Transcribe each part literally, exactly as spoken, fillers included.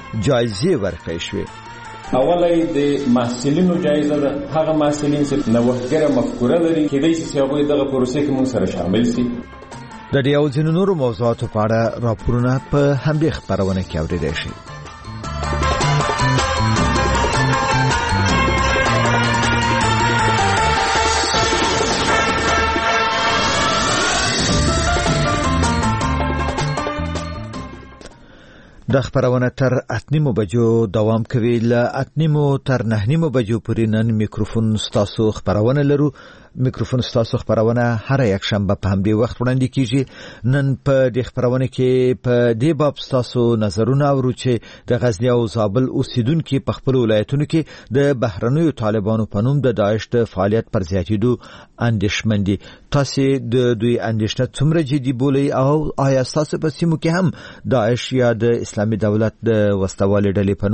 جایزې ورکړې شوې. اوله د محصلینو جایزه ده، هغه محصلین چې نوښتګره مفکوره لري کېدای شي چې هغوی دغه پروسې کې موږ سره شامل شي. د دې او ځینو نورو موضوعاتو په اړه راپورونه په همدې خپرونه کې اورېدای شي. د خبرونه تر اتنیمو بجو دوام کوي. له اتنیمو تر نهنیمو بجو پورې نن میکروفون ستاسو خبرونه لرو. میکروفون ستاسو خبرونه هر یک شنبه په همدې وخت وړاندې کیږي. نن په دې خبرونه کې په دې باب ستاسو نظرونه اورو چې د غزنی او زابل اوسیدونکو په خپل ولایتونو کې د بهرنیو طالبانو په نوم د داعش د فعالیت پر زیاتېدو اندېښمن دي. تاسو د دوی اندېښنه څومره جدي بولئ او آیا تاسو په سیمو کې هم داعش یا د اسلامي دولت د وسوالې ډلې په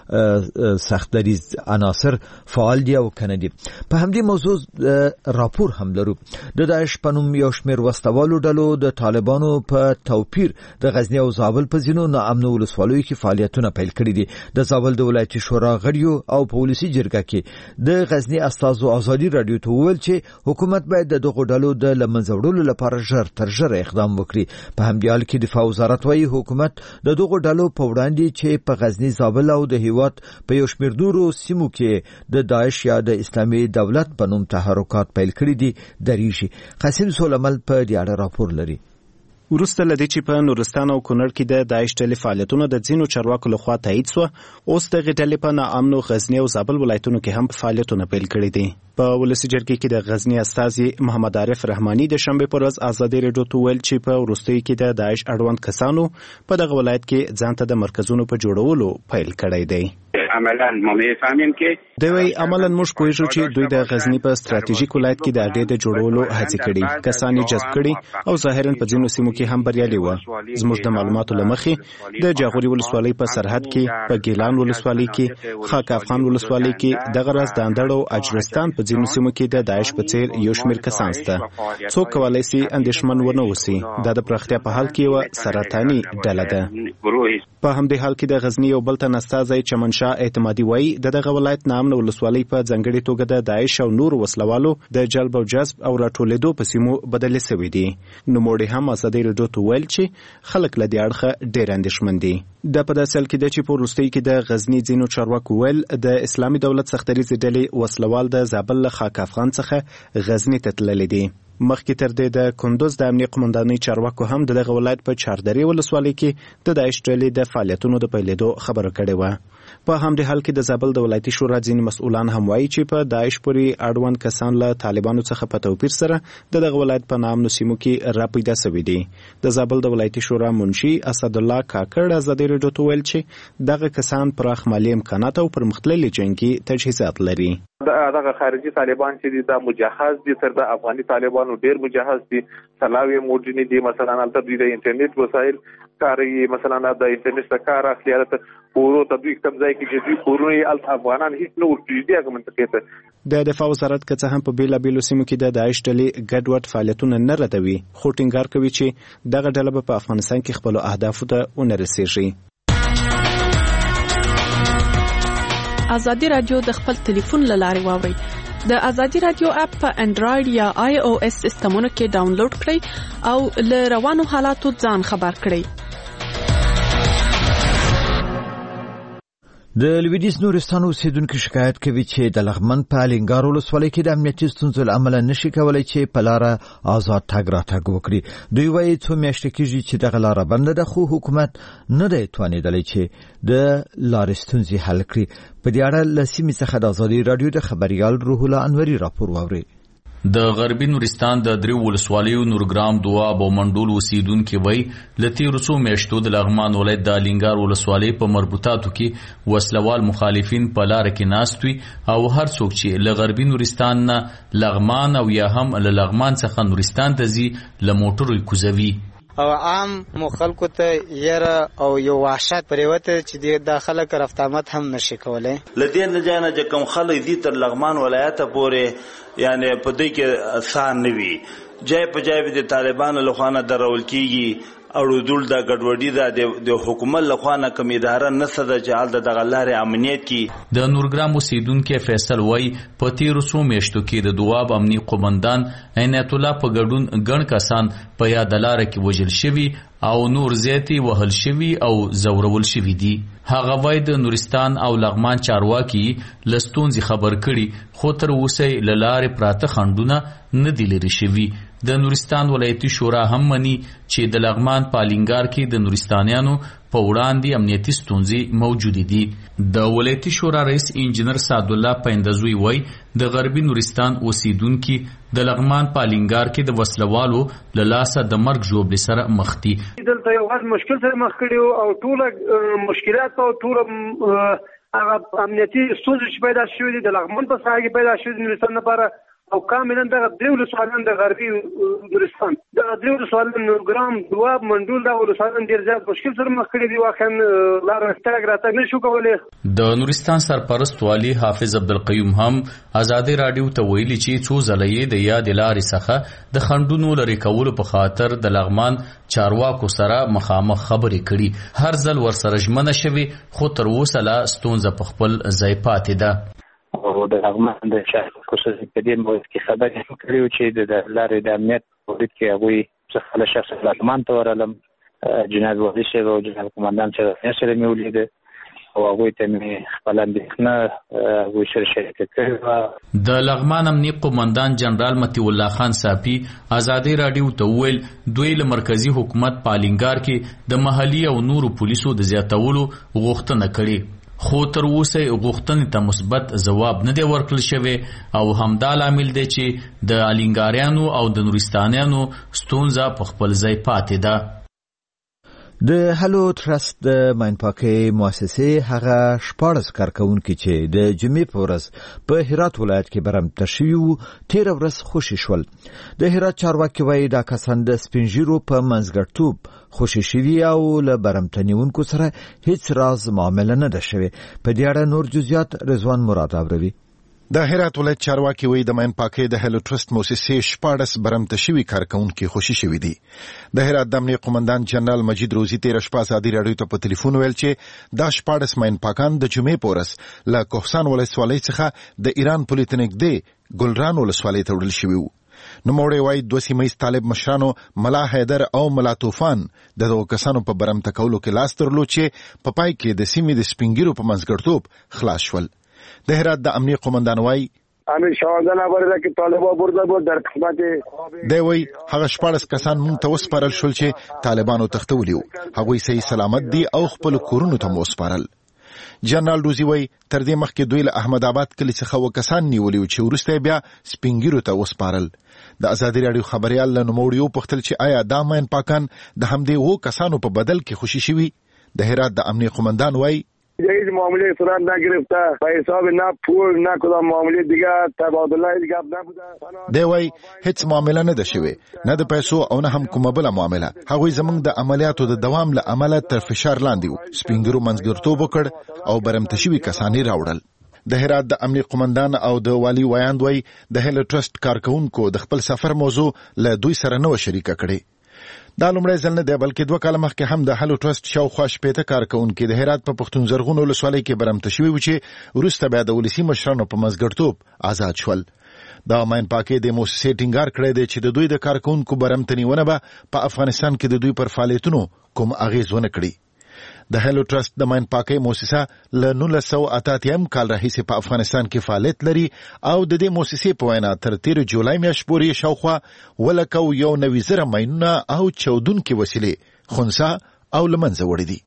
نوم سخت دریز عناصر فعال دي او کنه دي؟ په همدې موضوع راپور هم لرو. د داعش په نوم یو شمېر وسوالو ډلو د طالبانو په توپیر د غزنی او زابل په ځینو ناامنو ولسوالیو کې فعالیتونه پیل کړي دي. د زابل د ولایتي شورا غړیو او په ولسي جرګه کې د غزنی استازو ازادي رادیو ته وویل چې حکومت باید د دغو ډلو د له منځه وړلو لپاره ژر تر ژره اقدام وکړي. په همدې حال کې دفاع وزارت وايي حکومت د دغو ډلو په وړاندې چې په غزنی، زابل او د هیواد په یو شمېر نورو سیمو کې د داعش یا د اسلامي دولت په نوم تحرکات پیل کړی دي دریږي. قاسم سولمل په دې اړه راپور لري. وروسته لدې چې په نورستان او کونړ کې د داعش ډلې فعالیتونه د ځینو چارواکو لخوا تایید شو، اوس دغه ډلې په ناامنو غزنی او زابل ولایتونو کې هم فعالیتونه پیل کړي دي. په ولسي جرګې کې د غزنی استازي محمد عارف رحماني د شنبه پر ورځ ازادي رادیو ته ویل چې په وروستیو کې د داعش اړوند کسانو په دغه ولایت کې ځان ته د مرکزونو په جوړولو پیل کړی دی. عملاً ما میفهمیم که دوی عملاً موږ پوهیږو چې دوی د غزنی په ستراتیژیک ولایت کې د اډې د جوړولو هڅې کړي، کسان یې جذب کړي او ظاهراً په ځینو سیمو کې هم بریالي وو. زموږ د معلوماتو له مخې د جاغوري ولسوالۍ په سرحد کې، په ګیلان ولسوالۍ کې، خاک افغان ولسوالۍ کې، دغه راز د اندړ او اجرستان په ځینو سیمو کې د داعش په څیر یو شمېر کسان شته. څوک کولی شي اندېښمن ونه اوسي. دا د پراختیا په حال کې یوه سرطاني ډله ده. په همدې حال کې د غزنی یو بل تن استازی چمنشاه اعتمادي وایي د دغه ولایت نامنه ولسوالۍ په ځانګړې توګه د داعش او نورو وسلوالو د جلب او جذب او راټولېدو په سیمو بدلې شوې دي. نوموړي هم ازادي رادیو ته ویل چې خلک له دې اړخه ډېر اندېښمن دي. دا په داسې حال کې ده چې په وروستیو کې د غزني ځینو چارواکو ویل د اسلامي دولت سختدریځې ډلې وسلوال د زابل له خاک افغان څخه غزني ته تللي دي. مخکې تر دې د کندوز د امنیه قومندانۍ چارواکو هم د دغه ولایت په چاردرې ولسوالۍ کې د داعش ډلې د فعالیتونو د پیلېدو خبره کړې وه. په همدې حال کې د زابل د ولایتي شورا ځینې مسؤلان هم وایي چې په داعش پورې اړوند کسان له طالبانو څخه په توپیر سره د دغه ولایت په نامنو سیمو کې راپیدا شوي دي. د زابل د ولایتي شورا منشي اسدالله کاکړ ازادي رادیو ته ویل چې دغه کسان پراخ مالي امکانات او پرمختللي جنګي تجهیزات لري. دغه خارجي طالبان چې دي دا مجهز دي تر د افغاني طالبانو ډیر مجهز دي. سلاوي موجودي دي، مثلا البته دوی د انټرنیټ وسایل کاروي، مثلا د انټرنیټ څخه کار اخلي. البته پورو تدوی کم ځای کې چې دوی پورونه البته افغانان هیڅ نه ورکړي دي هغه منطقې ته. د دفاع وزارت که څه هم په بیلابیلو سیمو کې د داعش ډلې ګډوډ فعالیتونه نه ردوي، خو ټینګار کوي چې دغه ډله په افغانستان کې خپلو اهدافو ته ونه رسیږي. ازادي رادیو د خپل ټلیفون له لارې واورئ. د ازادي رادیو اپ په انډراید یا آی او اس سیستمونو کې ډاونلوډ کړئ او له روانو حالاتو ځان خبر کړئ. د لویدیځ نورستان اوسیدونکو شکایت کوي چې د لغمن په الینګار ولسوالۍ کې د امنیتي ستونزو له امله نشي کولی چې په لاره آزاد تګ راتګ وکړي. دوی وایي څو میاشتې کېږي چې دغه لاره بنده ده، خو حکومت نه دی توانېدلی چې د لارې ستونزې حل کړي. په دې اړه له سیمې څخه د ازادي راډیو د خبریال روح الله انوري راپور واورئ. د غربي نورستان د دریو ولسوالیو نورګرام، دواب او منډول اوسیدونکي وایي له تېرو څو میاشتو د لغمان ولایت د الینګار ولسوالۍ په مربوطاتو کې وسلوال مخالفین په لاره کې ناست وي او هر څوک چې له غربي نورستان نه لغمان او یا هم له لغمان څخه نورستان ته ځي له موټرو یې کوزوي او عام مو خلکو ته یره او یو وحشت پریوته چې د خلک رفت آمد هم نشي کولای. لدې نه جانه چې کوم خلک دي تر لغمان ولایت پورې یعنی په دې کې آسان نه وي. جای په جای د طالبانو له خوا نه درول کیږي اړودل د ګډوډي د د حکومت لخوا نه کوم اداره نسه د جعل د دغلار امنیت کی د نورګرام اوسیدونکو فیصل وای په تیر څو میاشتو کې د دواب امنیت قومندان عنایت الله په ګډون ګڼ کسان په یادلار کې وژل شوی او نور زیاتی وهل شوی او زورول شوی دي. هغه وای د نورستان او لغمان چارواکي لستونځي خبر کړي خو تر اوسه لاره پراته خندونه نه دی لري شوی. د نورستان ولایتي شورا هم مني چې د لغمان پالینګار کې د نورستانیانو په وړاندې امنیتي ستونزې موجود دي. د ولایتي شورا رئیس انجنیر سعد الله پیندزوی وای د غربي نورستان اوسیدونکو د لغمان پالینګار کې د وسلوالو له لاسه د مرګ ژوبل سره مخ دي. دلته یو غږ مشکل سره مخ کړي او ټول مشکلات او ټول هغه امنیتي ستونزې چې پیدا شوې دي د لغمان په ساحه کې پیدا شوې دي نورستان لپاره او کاملا د دریو سوالن د غربي نورستان د دریو سوالن نورګرام دواب منډول د ولسوالن ډیر زیات مشکل سره مخ کړي دي واخن لار استګ راته نشو کولای. د نورستان سرپرست والی حافظ عبدالقیوم هم آزادی رادیو ته ویلي چې څو ځلې د یاد لارې څخه د خندونو لري کولو په خاطر د لغمان چارواکو سره مخامخ خبرې کړي. هر ځل ورسره ژمنه شوي خو تر اوسه لا ستونزه په خپل ځای پاتې ده. او د لغمان د شهر خصوصي په دې موضوع کې خبرې کړې چې د لارې د امنیت په وړاندې کې هغوی څخه له شخص لغمان ته ورالم جناب وزیر شو او جناب قومندان سره سره مې ولیده او هغوی ته مې خپل اندېښنه هغوی سره شریکه کړې. د لغمان امنیت قومندان جنرال مطیع الله خان صافي آزادی رادیو ته وویل دوی له مرکزی حکومت پالینګار کې د محلي او نورو پولیسو د زیاتولو غوښتنه کړې خو تر اوسه غوښتنې ته مثبت ځواب نه دی ورکړل شوی او همدا لامل دی چې د الینګاریانو او د نورستانیانو ستونزه په خپل ځای پاتې ده. د هلو ټرست د ماینپاکي مؤسسې هغه شپاړس کارکونکي چې د جمعې په ورځ په هرات ولایت کې برمته شوي وو تېره ورځ خوشي شول. د هرات چارواکي وایي دا کسان د سپینږیرو په منځګړیتوب خوشي شوي او له برمتنیونکو سره هیڅ راز معامله نه ده شوې. په دې اړه نور جزئیات رضوان مراد اوروي. د هرات ولایت چارواکي وایي د ماینپاکي د هلو ټرست مؤسسې شپاړس برمته شوي کارکونکي خوشي شوي دي. د هرات د امنیت قومندان جنرال مجید روزي تېره شپه ازادي راډیو ته په ټلیفون ویل چې دا شپاړس ماینپاکان د جمعې په ورځ له کوهستان ولسوالۍ څخه د ایران پولې ته نږدې ګلران ولسوالۍ ته وړل شوي وو. نوموړی وایي دوه سیمه ییز طالب مشرانو ملا حیدر او ملا طوفان د دغو کسانو په برمته کولو کې لاس درلود چې په پای کې د سیمې د سپینګیرو په منځګړیتوب خلاص شول. د هرات د امنیت قومندان وایي امیر شاهزاده برده کې طالبان برده بود در خدمت دی وایي هغه شپاړس کسان مونږ ته وسپارل شول چې طالبانو تښتولي وو. هغوی صحیح سلامت دي او خپل کورونو ته مو وسپارل. جنرال روزي وایي تر دې مخکې دوی له احمد آباد کلي څخه اووه کسان نیولي وو چې وروسته بیا سپینګیرو ته وسپارل. د ازادي راډیو خبريال له نوموړي وپوښتل چې آیا دا ماین پاکان د همدې اووه کسانو په بدل کې خوشي شوي. د هرات د امنیت قومندان وایي هیچ معامله صورت نگرفته به حساب نه پول نه کدام معامله دیگه تبادله دیگه نبوده. دی وایي هیڅ معامله نه ده شوې نه د پیسو او نه هم کومه بله معامله. هغوی زموږ د عملیاتو د دوام له امله تر فشار لاندې وو. سپینګیرو منځګړیتوب وکړ او برمته شوي کسان یې راوړل. د هرات د امنیت قومندان او د والی وایاند وایي د هیل ټرست کارکونکو د خپل سفر موضوع له دوی سره نه و شریکه کړې. دا لومړی ځل نه دی بلکې دوه کاله مخکې هم د هلو ټرست شاوخوا شپېته کارکونکي د هرات په پښتون زرغون ولسوالۍ کې برمته شوي وو چې وروسته بیا د ولسي مشرانو په منځګړیتوب آزاد شول. دا ماینپاکي د موسسې ټینګار کړی دی چې د دوی د کارکونکو برمتنیونه به په افغانستان کې د دوی پر فعالیتونو کوم اغیز ونه کړي. د هلو ټرست د ماینپاکي موسسه له نولس سوه اته اتیا کال راهیسې په افغانستان کې فعالیت لري او د دې موسسې په وینا تر تیر جولای میاشت پورې شاوخوا اووه لکه یو نوي زره ماینونه او چودونکې وسیلې خنثی او له منځه وړي دي.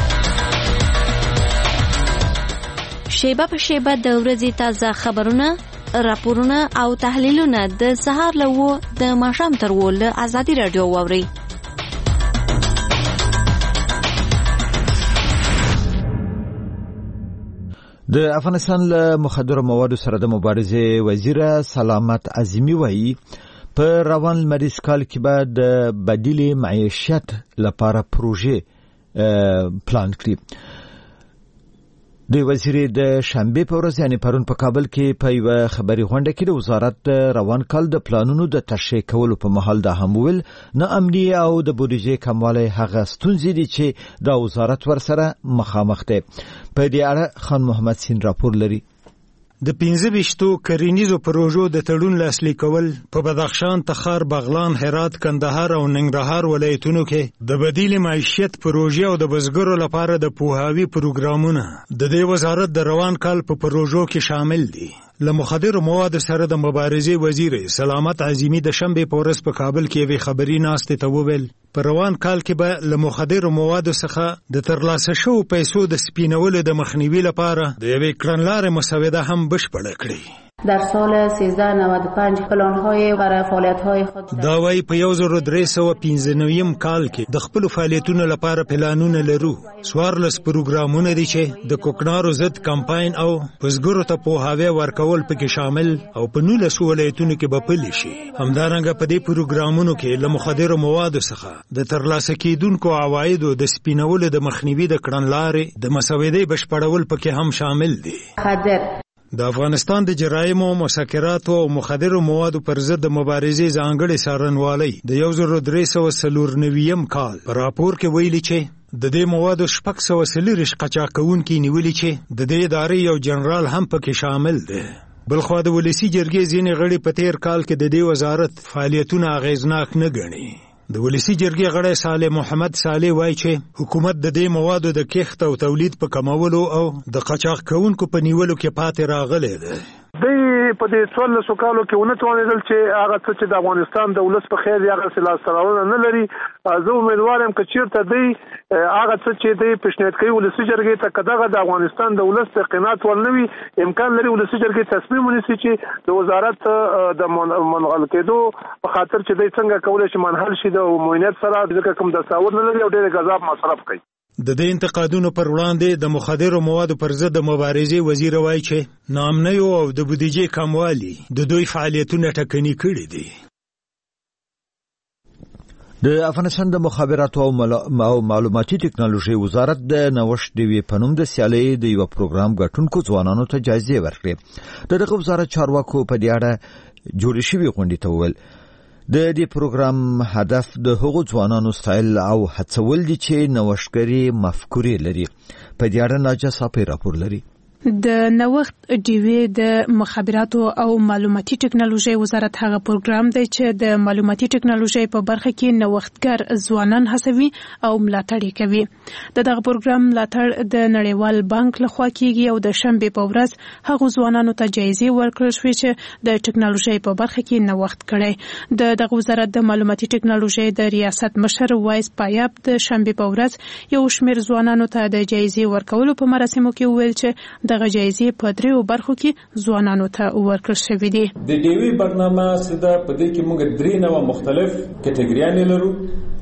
شیبه په شیبه د ورځې تازه خبرونه، راپورونه او تحلیلونه د سهار له اووه د ماښام تر اووه له ازادي راډیو واورئ. د افغانستان له مخدره موادو سره د مبارزې وزیر سلامت عظیمی وایي په روان لمریز کال کې به د بدیل معیشت لپاره پروژې پلان کړي. د وزیر د شنبه په ورځ یعنی پرون په کابل کې په یو خبري غونډه کې د وزارت روان کال د پلانونو د تشریح کولو په مهال د همول نه امني او د بودیجې کموالی هغه ستونزې دي چې د وزارت ورسره مخامخ دي. په دې اړه خان محمد سین راپور لري. د پنځه ویشتو کرنیزو پروژو د تړون لاسلیک کول په بدخشان، تخار، بغلان، هرات، کندهار او ننګرهار ولایتونو کې د بدیل معیشت پروژې او د بزګرو لپاره د پوهاوي پروګرامونه د دې وزارت د روان کال په پروژو کې شامل دي. له مخدرو موادو سره د مبارزې وزیر سلامت عظیمی د شنبه په ورځ په کابل کې یوې خبري ناستې ته وویل په روان کال کې به له مخدرو موادو څخه د ترلاسه شوو پیسو د سپینولو د مخنیوي لپاره د یوې کړنلارې مسوده هم بشپړه کړي. در سال سیزده نود و پنج پلان‌های برای فعالیت‌های خود دا وايي په یو زر درې سوه پنځه نوي کال کې د خپل فعالیتونو لپاره پلانونه لرو. سوارلس پروګرامونه دي چې د کوکنارو ضد کمپاین او بزګرو ته پوهاوی ورکول پکې شامل او په نولس ولایتونو کې به پلي شي. همدارنګه په دې پروګرامونو کې له مخدرو موادو څخه د ترلاسه کیدونکو عوایدو د سپینولو د مخنیوي د کړنلارې د مسودې بشپړول پکې هم شامل دي. خدر د افغانستان د جرایمو، مسکراتو او مخدرو موادو پر ضد د مبارزې ځانګړي څارنوالۍ د یو زر درې سوه څلور نوي کال په راپور کې ویلي چې د دې موادو شپږ سوه څلوېښت قاچاقونکي نیولي چې د دې ادارې یو جنرال هم پکې شامل دی. بلخوا د ولسی جرګې ځینې غړي په تیر کال کې د دې وزارت فعالیتونه اغیزناک نه ګڼي. د ولسی جرګې غړی صالح محمد صالح وایي چې حکومت د دې موادو د کښت او تولید په کمولو او د قاچاق کوونکو په نیولو کې پاتې راغلی دی. دوی په دې څوارلسو کالو کې ونه توانېدل چې هغه څه چې د افغانستان د ولس په خیر هغه لاسته راوړنه نه لري. زه امیدوار یم که چېرته دوی هغه څه چې دوی پیشنهاد کوي ولسي جرګې ته که دغه د افغانستان د ولس د قناعت وړ نه وي، امکان لري ولسي جرګې تصمیم ونیسي چې د وزارت د منحل کېدو په خاطر چې دوی څنګه کولی شي منحل شي د معاونیت سره، ځکه کوم دستاور نه لري او ډېر غذاب مصرف کوي. د دې انتقادونو پر وړاندې د مخدرو موادو پر ضد د مبارزې وزیر وایي چې ناامنیو او د بودیجې کموالي د دوی فعالیتونه ټکني کړي دي. د افغانستان د مخابراتو او معلوماتي ټکنالوژي وزارت د نوښت ډیوی په نوم د سیالۍ د یو پروګرام ګټونکو ځوانانو ته جایزې ورکړې. د دغه وزارت چارواکو په دې اړه جوړې شوې غونډې ته وویل د دې پروګرام هدف د هغو ځوانانو ستایل او هڅول دي چې نوښتګري مفکورې لري. په دې اړه ناجا صافي راپور لري. د نوښت ډیوی د مخابراتو او معلوماتي ټکنالوژي وزارت هغه پروګرام دی چې د معلوماتي ټکنالوژي په برخه کې نوښتګر ځوانان هڅوي او ملاتړ کوي. د دغه پروګرام ملاتړ د نړیوال بانک لخوا کیږي او د شنبه په ورځ هغه ځوانانو ته جایزې ورکړل شوې چې د ټکنالوژي په برخه کې نوښت کړي. د دغه وزارت د معلوماتي ټکنالوژي د ریاست مشر وایس پایاب د شنبه په ورځ یو شمېر ځوانانو ته د جایزې ورکولو په مراسمو کې ویل چې دغه جایزې په دریو برخو کې ځوانانو ته ورکړل شوې دي. د ډیوی برنامه سده په دې کې موږ درې نوع مختلف کټګریانې لرو.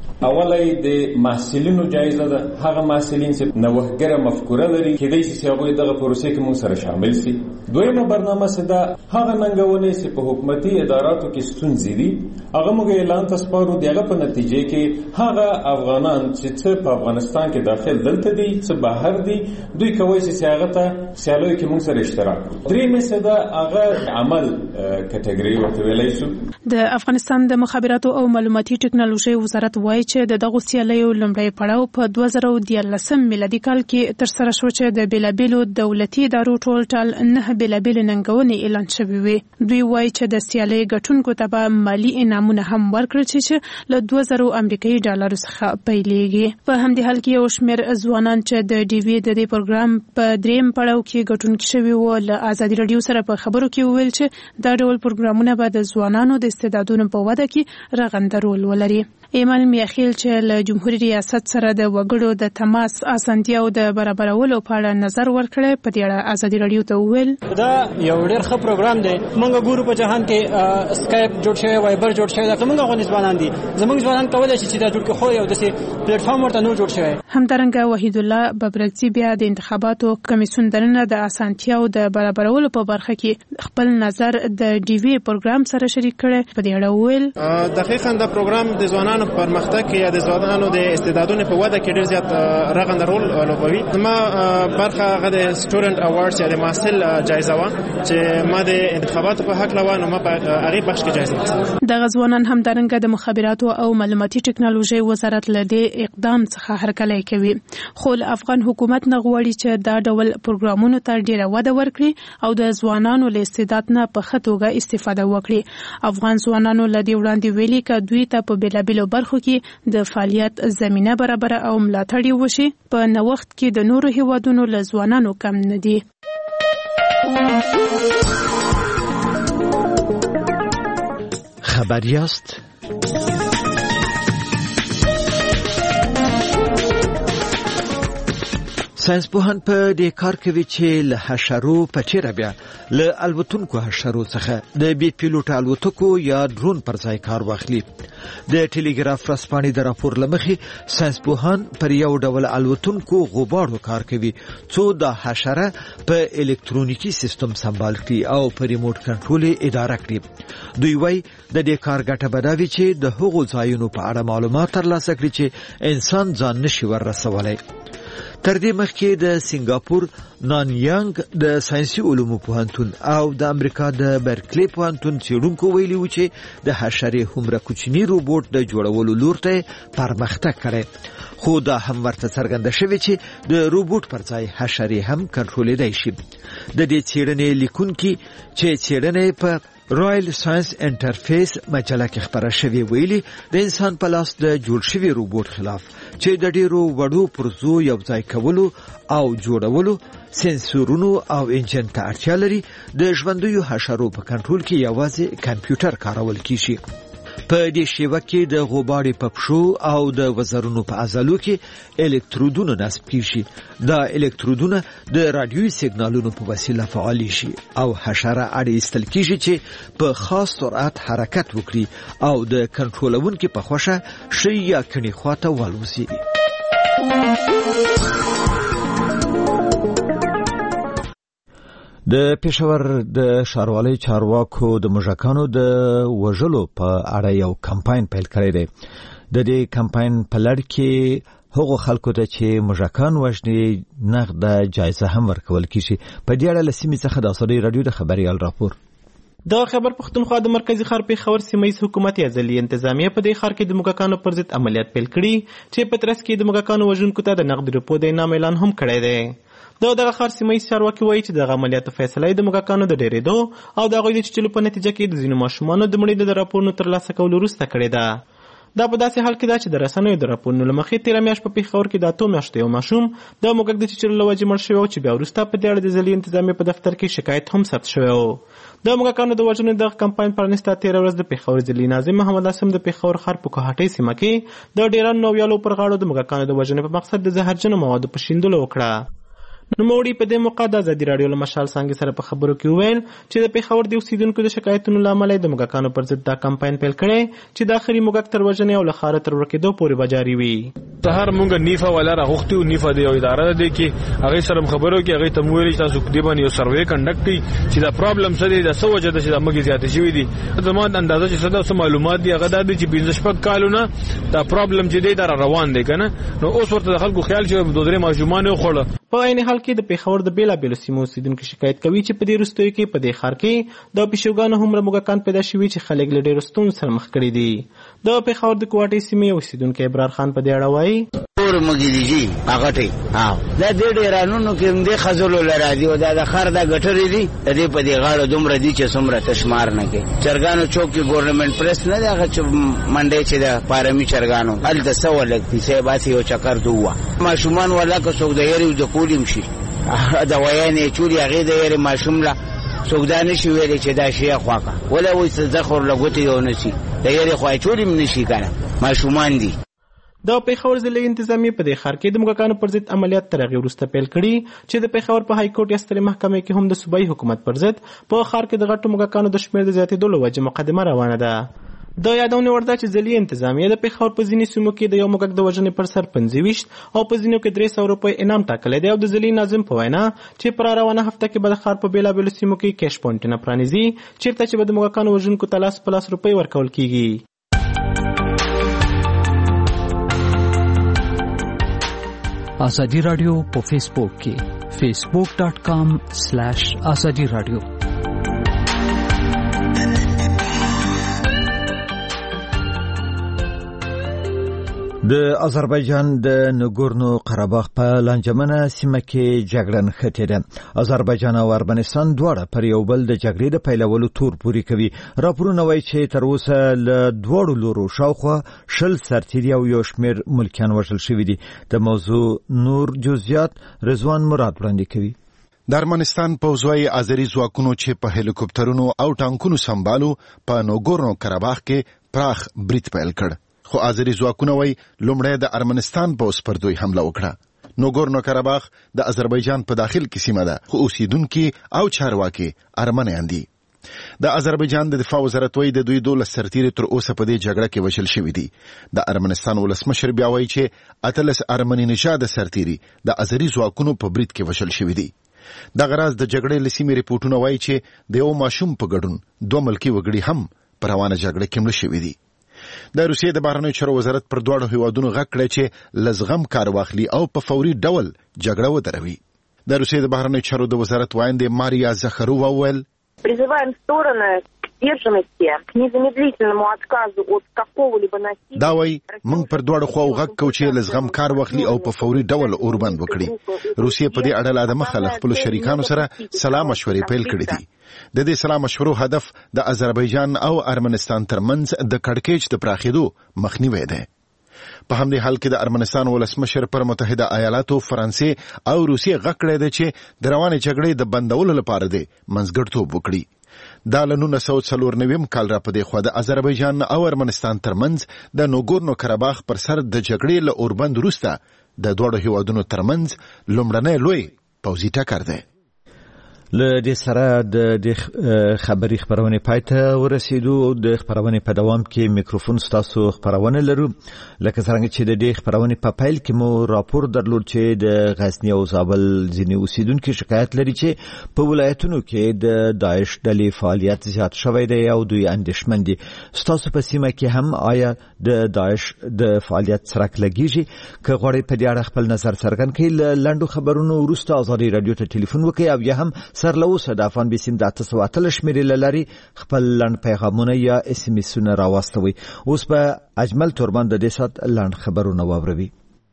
اولای د محصلینو جایزه ده، هغه محصلین چې نوښتګره مفکوره لري کېدای شي چې هغه دغه پروسې کې موږ سره شامل شي. دویمه برنامه سده هغه ننګونې چې په حکومتي اداراتو کې ستونزې دي، هغه موږ اعلان تسپارو. دغه په نتیجه کې هغه افغانان چې څه په افغانستان کې داخل دلته دي څه بهر دي، دوی کوي چې هغه ته سیالوي کې موږ سره اشتراک وکړي. درېمه سده هغه عمل کټګوري ورته ویلای شو. د افغانستان د مخابراتو او معلوماتي ټکنالوژي وزارت وایي چې د دغه سیالیو لومړی پړاو په دوه زره دیارلسم میلادي کال کې ترسره شو چې د بیلابیلو دولتي ادارو ټول ټال نه بیلابیل ننګونې اعلان شوې وي. دوی وایي چې د سیالۍ ګټونکو ته به مالي انعامونه هم ورکړل شي چې له دوه زره امریکایي ډالرو څخه پیلېږي. په همدې حال کې یو شمېر ځوانان چې د ډي وي د دې پروګرام په دریم پړاو کې ګټونکي شوي وو له ازادي راډیو سره په خبرو کې وویل چې دا ډول پروګرامونه به د ځوانانو د استعدادونو په وده کې رغنده رول ولري. ایمان میاخیل چې له جمهوریت ریاست سره د وګړو د تماس اسانتیاو د برابرولو په اړه نظر ورکړی، په دې اړه ازادي راډیو ته وویل دا یو ډېر ښه پروګرام دی. موږ ګورو په جهان کې اسکایپ جوړ شوی، وایبر جوړ شوی، دا موږ غوښنه ځوانان دي. زموږ ځوانان کولای شي چې دا جوړ کړي، خو یو داسې پلیټفارم ورته نو جوړ شوی. همدارنګه وحید الله ببرګزي بیا د انتخاباتو کمیسیون دننه د اسانتیاو د برابرولو په برخه کې خپل نظر د ډي وي پروګرام سره شریک کړي. په دې اړه وویل دقیقاً دا پروګرام د ځوانانو پرمختګ کې یا د ځوانانو د استعدادونو په وده کې ډېر زیات رغنده رول لوبوي. ما برخه هغه د سټوډنټ اوارډز یا د محصل جایزه و چې ما د انتخاباتو په حق لوانو ما په هغه بخش کې جایزه واخیسته. د غزوانان همدارنګه د مخابراتو او معلوماتي ټکنالوژي وزارت له دې اقدام څخه هرکلی کوي، خو افغان حکومت نه غواړي چې دا ډول پروګرامونو ته ډیره وده ورکړي او د ځوانانو له استعداد نه په ښه توګه استفاده وکړي. افغان ځوانانو له دې وړاندې ویلي که دوی ته په بېلابېلو برخو کې د فعالیت زمینه برابره او ملاتړ وشي، په نوښت کې د نورو هیوادونو له ځوانانو کم نه دي. خبر یاست؟ ساينسپوهان په دې کار کوي چې له حشرو په تیره بیا له الوتونکو حشرو څخه د بي پیلوټ الوتکو یا ډرون پر ځای کار واخلي. د ټلګراف ورځپاڼې د راپور لمخې ساينسپوهان پر یو ډول الوتونکو غبارو کار کوي څو د حشره په الکترونیکی سیستم سمبال کړي او په ریموټ کنټرول اداره کړي. دوی وايي د دې کار ګټه بداوي چې د هغو ځایونو په اړه معلومات ترلاسه کړي چې انسان ځان نشي ورسولای. تر دې مخکې د سنگاپور نانیانګ د ساينسي علومو پوهنتون او د امریکا د برکلی پوهنتون څېړونکو ویلي و چې د حشرې هومره کوچني روبوټ د جوړولو لور ته پرمختګ کړی، خو دا هم ورته څرګنده شوې چې د روبوټ پر ځای حشرې هم کنټرولېدای شي. د دې څېړنې لیکونکي چې څېړنه په رائل ساينس انټرفیس مجله کې خبره شوې ویلي د انسان په لاس د جوړ شوی روبوټ خلاف چې د ډیرو وړو پرزو یو ځای کولو او جوړولو سنسورونو او انجن ته اړتیا لري، د ژوندیو حشرو په کنټرول کې یوازې کمپیوټر کارول کیږي. په دې شیوه کې د غبارې په پښو او د وزرونو په عضلو کې الکترودونه نصب کیږي. دا الکترودونه د رادیوي سیګنالونو په وسیله فعال شي او حشره اړ ایستل کیږي چې په خاص سرعت حرکت وکړي او د کنټرولونکو په خوښه شي یا کني خواته والوزي. د پېښور د ښاروالۍ چارواکو د موږکانو د وژلو په اړه یو کمپاین پیل کړی دی. د دې کمپاین په لړ کې هغو خلکو ته چې موږکان وژني نغده جایزه هم ورکول کیږي. په دې اړه له سیمې څخه د ازادۍ راډیو د خبريال راپور. د خبر پښتونخوا د مرکزی ښار پېښور سیمه حکومت ازلي انتظامیه په دې ښار کې د موږکانو پر ضد عملیات پیل کړي چې په ترڅ کې د موږکانو وژونکو ته د نغد روپو د انعام اعلان هم کړی دی. دا دغه ښار سیمه چارواکي وایي چې د عملیاتو فیصله د موږکانو د ډېرېدو او د هغوی د چیچلو په نتیجه کې د ځینو ماشومانو د مړینې د راپورونو ترلاسه کولو وروسته کړې ده. دا په داسې حال کې ده چې د رسنیو د راپورونو له مخې تېره میاشت په پېښور کې د اتو میاشتو یو ماشوم د موږک د چیچلو له وجې مړ شوی و چې بیا وروسته په دې اړه د ضلعي انتظامیې په دفتر کې شکایت هم ثبت شوی و. د موږکانو د وژنې دغه کمپاین پرانیسته تېره ورځ د پېښور ضلعي ناظم محمد عاصم د پېښور ښار په کوهاټۍ سیمه کې د ډېرانو نویالو پر غاړو د موږکانو د وژنې په مقصد د زهرجنو موادو په شیندلو وکړه. نوموړي په دې موقع د ازادي راډیو له مشال څانګې سره په خبرو کې وویل چې د پېښور د اوسیدونکو د شکایتونو له امله د موږکانو پر ضد دا کمپاین پیل کړی چې د اخري موږک تر وژنې او له ښاره تر ورکېدو پورې به جاري وي. سهار مونږ نیفه ولا راغوښتي او نیفه د یو اداره ده کې هغه سره خبرو کې هغه ته ویل چې تاسو دې باندې یو سروې کنډکټ کړئ چې دا پرابلم څه دی دا څه وجه ده چې دا موږ زیات شوی دي. زموږ اندازه چې څه د معلومات دی هغه د چې پنځه شپږ کالونه دا پرابلم چې دی دا روان دی کنه نو اوس ورته د خلکو خیال چې دوه درې ماشومان خوړه. په عین حال کې د پېښور د بیلابېلو سیمو اوسیدونکو شکایت کوي چې په دې وروستیو کې په دې ښار کې د پیشوګانو هومره موږکان پیدا شوي چې خلک له ډېرو ستونزو سره مخ کړي دي. د پېښور د کوټې سیمې اوسیدونکی ابرار خان په دې اړه وایي ټول مګیږي هغه ټي ها دا د ډېرانو کې هم د خزلو لراځي او دا د خر د غټري دي د دې په دې غاړه دومره دي چې څومره تشمار نه کې چرګانو چوک کې ګورنمنت پریس نه دا چې منډه چې د پارامي چرګانو ال د سو لګتي سه باسي او چکر دوه ماشومان ولا که څوک د یری د کولیم شي دا وایي چوري هغه د یری ماشوم لا سوګدان شي ویلې چې دا شی خواکا ولا وې زخر لګوتي یو نشي د یری خوای چوري من نشي کنه ماشومان دي. د پېښور ضلعي انتظامیه په دې ښار کې د موږکانو پر ضد عملیات تر هغې وروسته پیل کړي چې د پېښور په های کورټ یا سترې محکمې کې هم د صوبایي حکومت پر ضد په ښار کې د غټو موږکانو د شمېر د زیاتېدو له وجې مقدمه روانه ده. د یادونې وړ ده چې ضلعي انتظامیه د پېښور په ځینې سیمو کې د یو موږک د وژنې پر سر پنځه ویشت او په ځینو کې درې سوه روپۍ انعام ټاکلی دی او د ضلعي ناظم په وینا چې پر روانه هفته کې به د ښار په بېلابېلو سیمو کې کیش پوینټونه پرانیزي چېرته چې به د موږکانو وژونکو ته لاس په لاس روپۍ ورکول کېږي. ازادي رادیو په فیسبوک کې facebook dot com slash azadi radio. د آذربایجان د نګورنو قرهباغ په لانجمنه سیمه کې جګړه نښتې ده. آذربایجان او ارمنستان دواړه پر یو بل د جګړې د پیلولو تور پوري کوي. راپورونه وایي چې تر اوسه له دواړو لورو شاوخوا شل سرتیري او یو شمېر ملکیان وژل شوي دي. د موضوع نور جزئیات رضوان مراد وړاندې کوي. د ارمنستان پوځوي آذری ځواکونو چې په هلیکوپټرونو او ټانکونو سمبالو په نګورنو قرهباغ کې پراخ برید پیل کړ. خو آذری ځواکونه وایي لومړی د ارمنستان پوځ پر دوی حمله وکړه. نګورنو قرهباغ د آذربایجان په داخل کې سیمه ده، خو اوسیدونکي او چارواکي ارمنیان دي. د آذربایجان د دفاع وزارت وایي د دوی دولس سرتیري تر اوسه په دې جګړه کې وژل شوي دي. د ارمنستان ولسمشر بیا وایي چې اتلس ارمني نژاده سرتیري د آذری ځواکونو په برید کې وژل شوي دي. دغه راز د جګړې له سیمې ریپورټونه وایي چې د یو ماشوم په ګډون دوه ملکي وګړي هم په روانه جګړه کې مړه شوي دي. د روسیې د بهرنیو چارو وزارت پر دواړو هیوادونو غږ کړی چې له زغم کار واخلي او په فوري ډول جګړه ودروي. د روسیې د بهرنیو چارو د وزارت وایندې ماریا زخرووا وویل призываем стороны к сдержанности, к незамедлительному отказу от какого-либо насилия. دا وایي موږ پر دواړو خواو غږ کوو چې له زغم کار واخلي او په فوري ډول اوربند وکړي. روسیې په دې اړه له مخه له خپلو شریکانو سره سلا مشورې پیل کړې دي. د دې سلا مشورو هدف د آذربایجان او ارمنستان ترمنځ د کړکېچ د پراخېدو مخنیوی دی. په همدې حال کې د ارمنستان ولسمشر پر متحده ایالاتو، فرانسې او روسیې غږ کړی دی چې د روانې جګړې د بندولو لپاره دی منځګړیتوب وکړي. دا له نولس سوه څلور نوي کال را په دې خوا د آذربایجان او ارمنستان ترمنځ د نګورنو قرهباغ پر سر د جګړې له اوربند وروسته د دواړو هیوادونو ترمنځ لومړنی لوی پوځي ټکر دی. له دې سره د خبري خبرونه پاتې ورسېدو. د خبرونه په دوام کې میکروفون ستاسو خبرونه لرو. لکه څنګه چې د دې خبرونه په پایل کې مو راپور درلود چې د غزنی او زابل ځینې اوسیدونکو شکایت لري چې په ولایتونو کې د داعش ډلې فعالیت زیات شوی دی او دوی اندېښمن دي. ستاسو په سیمه کې هم آیا د داعش د فعالیت څرک لګیږي؟ که غواړئ په دې اړه خپل نظر څرګند کړئ، لاندو خبرونو وروسته ازادي رادیو ته ټلیفون وکړئ او یا هم سر له اوسه د افغان بیسیم د اته سوه اتلس شمېرې له لارې خپل لنډ پیغامونه یا اس ام اسونه راواستوئ. اوس به اجمل توربان د دې ساعت لنډ خبرونه واوروي.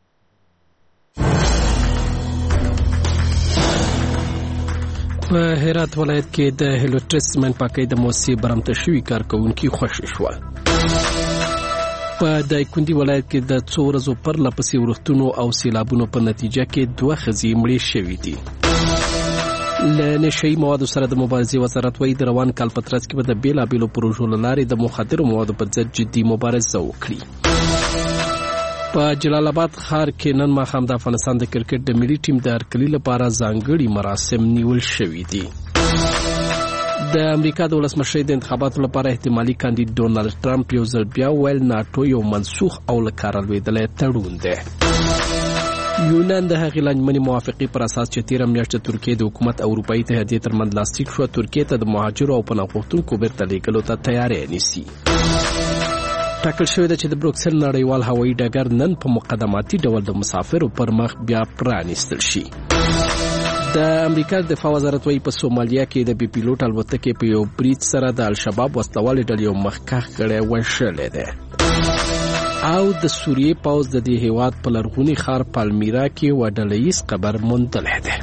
په هرات ولایت کې د هیلوټرس منپاکۍ د موسسې برمته شوي کارکوونکي خوشي شول. په دایکنډي ولایت کې د څو ورځو پرله پسې ورښتونو او سیلابونو په نتیجه کې دوه ښځې مړې شوې دي. له نشهیي موادو سره د مبارزې وزارت وایي د روان کال په ترڅ کې به د بېلابېلو پروژو له لارې د مخدرو موادو په ضد جدي مبارزه وکړي. په جلال آباد ښار کې نن ماښام د افغانستان د کرکټ د ملي ټیم د هرکلي لپاره ځانګړي مراسم نیول شوي دي. د امریکا د ولسمشرۍ د انتخاباتو لپاره احتمالي کاندید ډونالډ ټرمپ یو ځل بیا ویل ناټو یو منسوخ او له کاره لوېدلی تړون دی. یونان د هغې لانجمنې موافقې پر اساس چې تېره میاشت د ترکیې د حکومت او اروپایي اتحادیې ترمنځ لاسلیک شوه، ترکیې ته د مهاجرو او پناه غوښتونکو بیرته لیږلو ته تیاری نیسي. ټاکل شوې ده چې د بروکسل نړیوال هوایي ډګر نن په مقدماتي ډول د مسافرو پر مخ بیا پرانیستل شي. د امریکا د دفاع وزارت وایي په سومالیا کې د بي پیلوټ الوتکې په یو برید سره د الشباب وسلوالې ډلې یو مخکښ غړی وژلی دی. او د سوریې پوځ د دې هیواد په لرغوني ښار پالمیرا کې و ډله‌ییز قبر موندلی دی.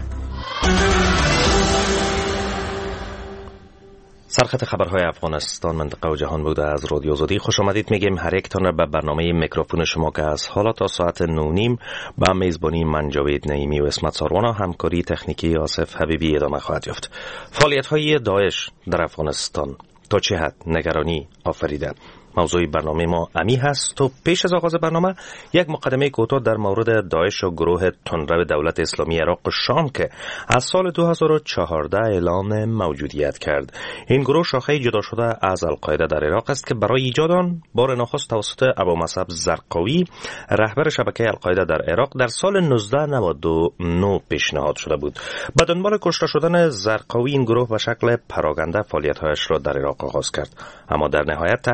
سرخط خبرهای افغانستان، منطقه و جهان بوده از رادیو آزادی خوش آمدید میگیم. هر یکتان را به برنامه میکروفون شما که از حالا تا ساعت نه نیم با میزبانی من جاوید نعیمی و اسمت ساروان و همکاری تکنیکی آصف حبیبی ادامه خواهد یافت. فعالیت‌های داعش در افغانستان تا چه حد نگرانی آفریده؟ موضوع برنامه ما امی هست و پیش از آغاز برنامه یک مقدمه کوتاه در مورد داعش و گروه تندرو دولت اسلامی عراق و شام که از سال دو هزار و چهارده اعلام موجودیت کرد. این گروه شاخه جدا شده از القاعده در عراق است که برای ایجاد آن بار نخست توسط ابومصعب زرقاوی رهبر شبکه القاعده در عراق در سال نوزده نود و نه پیشنهاد شده بود. به دنبال کشته شدن زرقاوی این گروه به شکل پراگنده فعالیت‌هایش را در عراق آغاز کرد، اما در نهایت تحت رهبری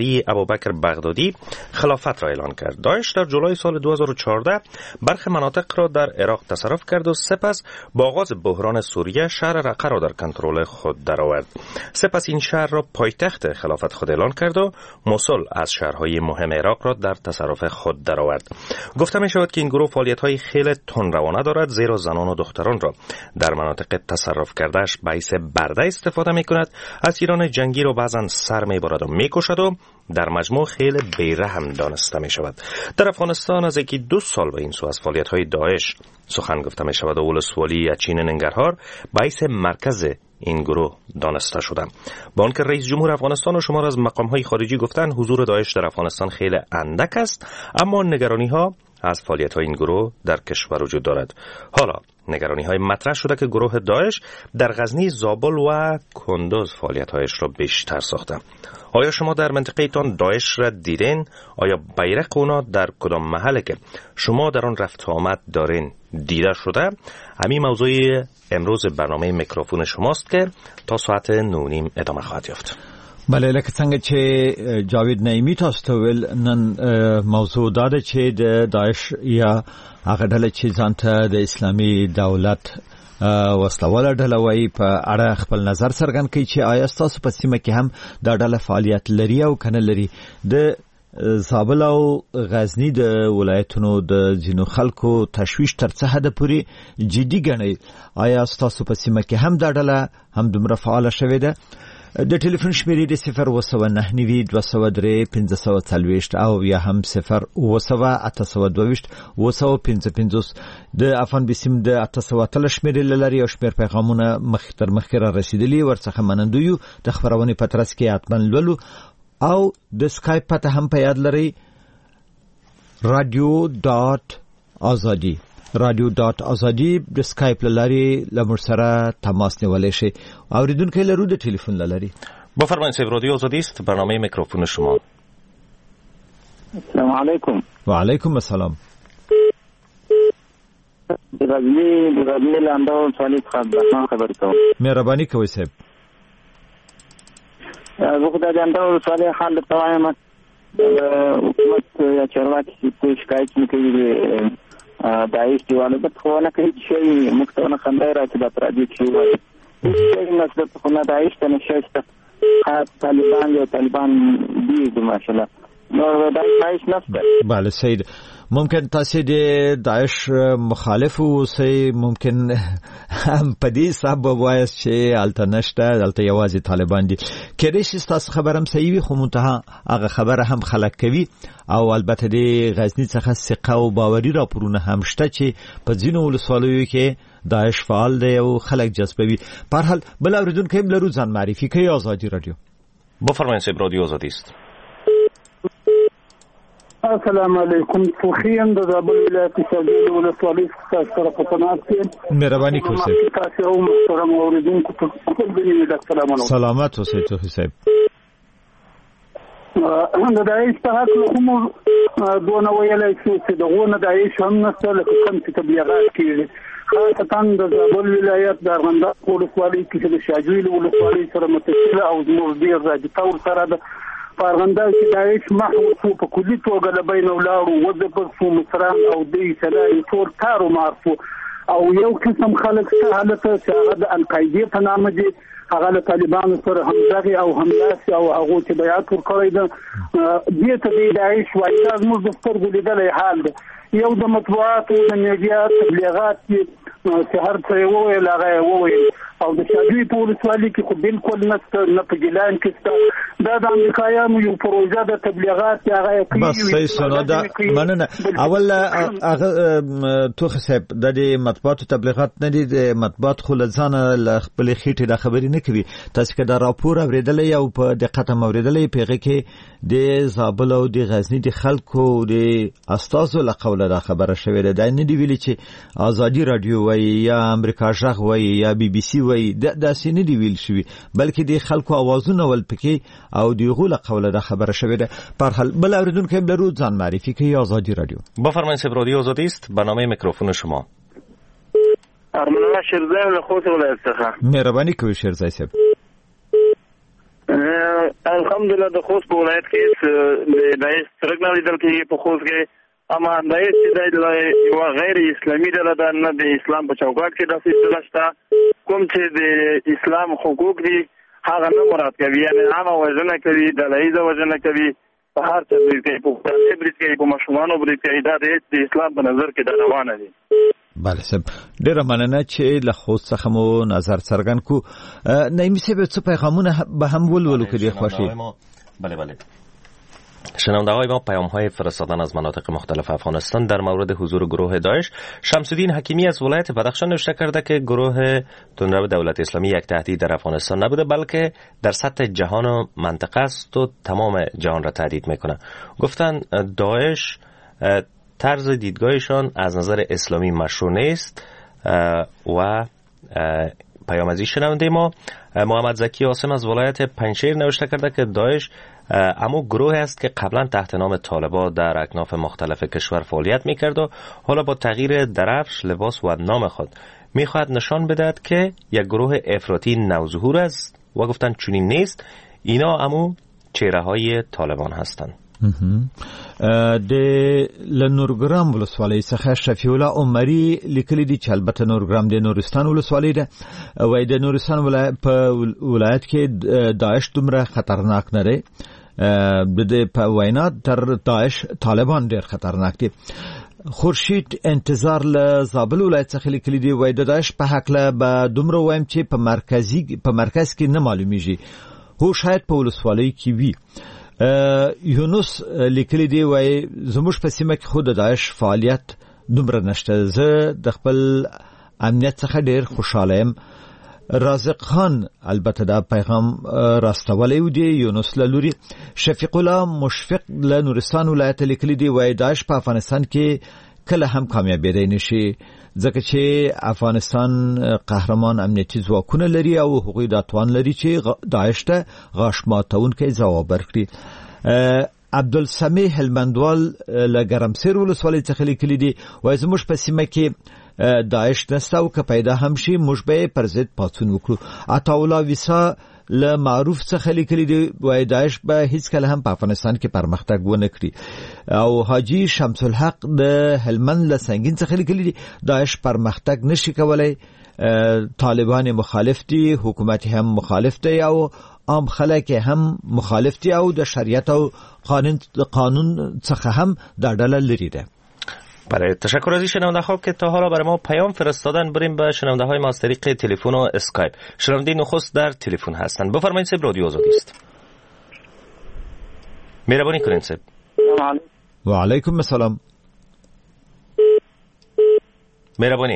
علی ابوبکر بغدادی خلافت را اعلان کرد. داعش در جولای سال دو هزار و چهارده برخی مناطق را در عراق تصرف کرد و سپس با آغاز بحران سوریه شهر رقه را در کنترل خود درآورد. سپس این شهر را پایتخت خلافت خود اعلان کرد و موصل از شهرهای مهم عراق را در تصرف خود درآورد. گفته می شود که این گروه فعالیت‌های خیلی تندروانه دارد، زیرا زنان و دختران را در مناطق تصرف کردهش باعث برده استفاده می کند، اسیران جنگی را بعضا سر می برد و می کشد و در مجموع خیلی بیرحم دانسته می شود. در افغانستان از یکی دو سال به این سو از فعالیت‌های داعش سخن گفته می شود و ولسوالی اچین ننگرهار باعث مرکز این گروه دانسته شده. با آنکه رئیس جمهور افغانستان و شمار از مقام‌های خارجی گفتند حضور داعش در افغانستان خیلی اندک است، اما نگرانی‌ها از فعالیت‌های این گروه در کشور وجود دارد. حالا نگرانی‌های مطرح شده که گروه داعش در غزنی، زابل و کندوز فعالیت‌هایش را بیشتر ساخته. آیا شما در منطقه تان داعش را دیدین؟ آیا بیرق اونا در کدام محله که شما در آن رفت آمد دارین دیده شده؟ همین موضوع امروز برنامه میکروفون شماست که تا ساعت نه و نیم ادامه خواهد یافت. بله، لکه څنګه چې جاوید نعیمی تاسو ته ویل، نن موضوع دا ده چې د داعش یا هغه ډله چې ځان ته د اسلامي دولت وسلواله ډله وایي په اړه خپل نظر څرګند کړي چې آیا ستاسو په سیمه کې هم دا ډله فعالیت لري او کنه لري. د زابل او غزنی د ولایتونو د ځینو خلکو تشویش تر څه حد پورې جدي ګڼي. آیا ستاسو په سیمه کې هم دا ډله هم دومره فعاله شوې ده؟ د ټلیفون شمیرې د صفر اوه سوه نهه نوي دوه سوه درې پنځه سوه څلوېښت او یا هم صفر اوه سوه اته سوه دوه ویشت اوه سوه پنځه پنځوس. د افغان بسیم د اته سوه اتلس شمیرې له لارې یو شمېر پیغامونه مخ تر مخکې را رسېدلي، ورڅخه منندو یو. د خپرونې په ترڅ کې حتما لولو او د سکایپ پته هم په یاد لرئ، رادیو ډاټ آزادي رادیو ډاټ آزادي د سکایپ لاري لمر سره تماس نیولای شي. اوریدونکو لرو د ټلیفون لاري. بفرمایید، رادیو آزادی است، برنامه میکروفون شما. السلام علیکم. و علیکم السلام. غزنی غزنی لاندو صالح خبر خبر کوم. مهرباني کوئ صاحب. زه خدای لاندو صالح حال توایم. حکومت یا چارواکي چې شکایت کوي داعش دیوانه به خو نه کوي چې مختونه خندای راځي د پردي چې وایي چې مسله خو نه داعش ته نشسته طالبان یا طالبان دی ماشاءالله نو داعش نفسه. بله سید، ممکن تاسو د داعش مخالف اوسئ، ممکن هم په دې سبب وایي چې الته نشته، الته یوازې طالبان دي. کله چې تاسو خبرم صحیح وي خو منتها هغه خبره هم خلک کوي او البته د غزنی څخه ثقه او باوري راپورونه هم شته چې په ځینو ولسوالیو کې داعش فعال دی او خلک جذبوي. په هر حال بل اوریدونکو هم لرو ځان معرفي کوي. آزادی رادیو. بفرمایید، رادیو آزادی است. السلام علیکم. توخیم د زابل ولایت شاګرد ولسوالۍ څخه سره په تماس کې. مهرباني کوئ. تاسو هم محترم اوریدونکو ته خپل سلام علیکم. سلامات اوسئ توخی صاحب. د داعش په حق کوم دونه ویلای شو چې دغه داعش هم نشته لکه کوم چې تبلیغات کیږي. خاصه د زابل ولایت د ارغنداب ولسوالۍ کې د شاجویل ولسوالۍ سره متصله او زموږ ډیر راځي سره د ارغنداب کې داعش محو په کلی توګه د بین ولاړو وځب سو مصران او د سلای ټول کارو معرفو او یو قسم خلک څه حالت چې هغه د القاعده په نامه دي، هغه له طالبانو سره همدغه او همداسې او هغه چې بیعت ورکړی ده دې ته د داعش وایي. دا زموږ د سترګو لیدلی حال ده. یو د مطبوعاتو د میډیا تبلیغات چې هر څه یې وویل هغه یې وویل او د شاجوی په ولسوالۍ کې خو بالکل نشته، نه په ګیلان کې شته. دا د امریکایانو یو پروژه د تبلیغات هغه یې کوي. بس صحیح سنو دا مننه. اول هغه توخی صاحب د مطبوعاتو تبلیغات نه دي، د مطبوعات خو لزانه ل خپل خېټې د خبرې نه کوي. تاسو که دا راپور اوریدلې او په دقت هم اوریدلې پیغه کې د زابل او د غزنی د خلکو د استازو له قوله دا خبره شوې ده. دا نه دی ویلي چې آزادی رادیو وایي یا امریکا ژغ وایي یا بي بي سي وایي، دا څه نه دی ویل شوی، بلکې د خلکو اوازونه ول پکې او دغه له قوله دا خبره شوې ده. په هر حال بل اوریدونکو هم لرو ځان معرفي کوي. آزادی رادیو. بفرمایید، رادیو آزادی است، برنامه میکروفون شما. ارمنا شیرزای له خوست ولایت څخه. مهرباني کوئ شیرزای صاحب. الحمدلله الحمدلله د خوست په ولایت کې د دایښ څرګ نه لیدل کېږي په خوست کې، اما دایښ چې یوه غیر اسلامي ډله ده، نه د اسلام په چوکاټ کې داسې ډله شته. کوم چې د اسلام حقوق دي هغه نه مراد کوي، یعنې عامه وژنه کوي، ډله ییزه وژنه کوي، په هر څه برید کوي، په کورنۍ برید کوي، په ماشومانو برید کوي. دا د اسلام په نظر کې دا روانه دي. بله صاحب، ډیره مننه چې له خوست څخه مو نظر څرګند کو. نعیمي صاحب څه پیغامونه به هم ولولو که دې خوښي؟ بله بله شنونده های ما پیام های فرستادن از مناطق مختلف افغانستان در مورد حضور گروه داعش. شمس‌الدین حکیمی از ولایت بدخشان نوشته کرده که گروه تندرو دولت اسلامی یک تهدید در افغانستان نبوده، بلکه در سطح جهان و منطقه است و تمام جهان را تهدید میکنه. گفتن داعش طرز دیدگاهشان از نظر اسلامی مشروع نیست. و پیام از این شنونده ما محمد زکی عاصم از ولایت پنجشیر نوشته کرده که داعش اما گروه است که قبلا تحت نام طالبان در اکناف مختلف کشور فعالیت میکرد و حالا با تغییر درفش، لباس و نام خود میخواهد نشان بدهد که یک گروه افراطی نوظهور است و گفتن چنین نیست، اینا اما چهره های طالبان هستند. د لنورګرام ولسوالۍ څخه شفیع الله عمری لیکلي دي چې البته نورګرام د نورستان ولسوالۍ ده، وایي د نورستان ولایت په ولایت کې داعش دومره خطرناک نه دی، د دې په وینا تر داعش طالبان ډېر خطرناک دي. خورشید انتظار له زابل ولایت څخه لیکلي دي، وایي د داعش په هکله به دومره وایم چې په مرکزي په مرکز کې نه معلومیږي، هو شاید په ولسوالۍ کې وي. یونس لیکلی دی، وای زموږ په سیمه کې خود د داعش فعالیت دومره نشته، زه د خپل امنیت څخه ډیر خوشاله یم. رازق خان البته دا پیغام راستولی و دی یونس لوري. شفیق الله مشفق له نورستان ولایت لیکلی دی، وای داعش په افغانستان کې کله هم کامیابی نشي، ځکه چې افغانستان قهرمان امنیتي ځواکونه لري او هغوی دا توان لري چې داعش ته غاښ ماتونکی ځواب ورکړي. عبدالسمیع هلمندوال له ګرمسیر ولسوالۍ څخه لیکلي دي، وایي زموږ په سیمه کې داعش نسته او که پیدا هم شي موږ به پر ضد پاڅون وکړو. عطاالله ویسا له معروف څخه لیکلي دي، وایي داعش به هیڅکله هم په افغانستان کې پرمختګ ونه کړي. او حاجی شمس الحق د هلمند له سنگین څخه لیکلي دي، داعش پرمختګ نشي کولای، طالبان مخالف دي، حکومت هم مخالف دی او عام خلک هم مخالف دي او د شریعت او قانون قانون څخه هم دا ډله لري ده. بله، تشکر از این شنونده ها که تا حالا برای ما پیام فرستادن. بریم به شنونده های ما از طریق تلفن و اسکایپ. شنونده نخست در تلفن هستند. بفرمایید صاحب، رادیو آزادی است. مهربانی کنید صاحب. و علیکم السلام. مهربانی.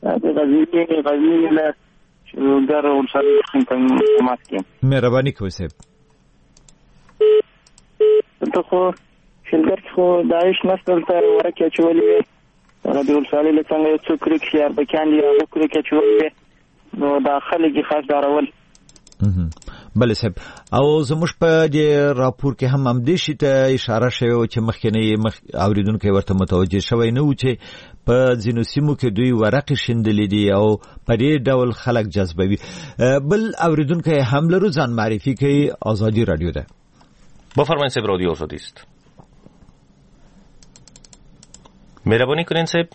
مهربانی کوي صاحب. ته خو شلګر خو داعش نسل ته ورکه چولې د ولسوالۍ له څنګه یو څوک کې یار بکان دی هغه کړی کې چولې نو داخله کې خاص دارول. بله صاحب، او زموږ په دې راپور کې هم هم دې شي ته اشاره شوی چې مخکنی مخ اوریدونکو ورته متوجه شوی نه و چې په ځینو سیمو کې دوی ورقې شیندلې دي او په دې ډول خلک جذبوي. بل اوریدونکو هم لرو، ځان معرفي کوي. آزادی رادیو ده. بفرمایید صاحب، رادیو آزادی است. مهربانی کنین صاحب.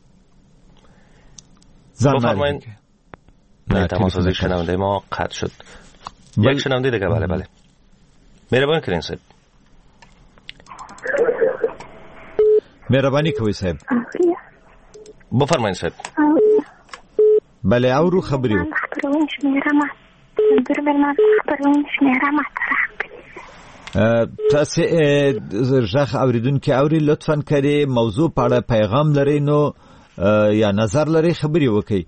بفرمایید. نه، تماس از شنونده ما قطع شد. یک شنونده دیگه. بله بله، مهربانی کنین صاحب. مهربانی کوي صاحب. بفرمایید صاحب. بله، او رو خبری و تاسو ژغ اوریدونکو اوري لطفاً کړئ موضوع په اړه پیغام لرئ نو یا نظر لرئ خبري وکړئ.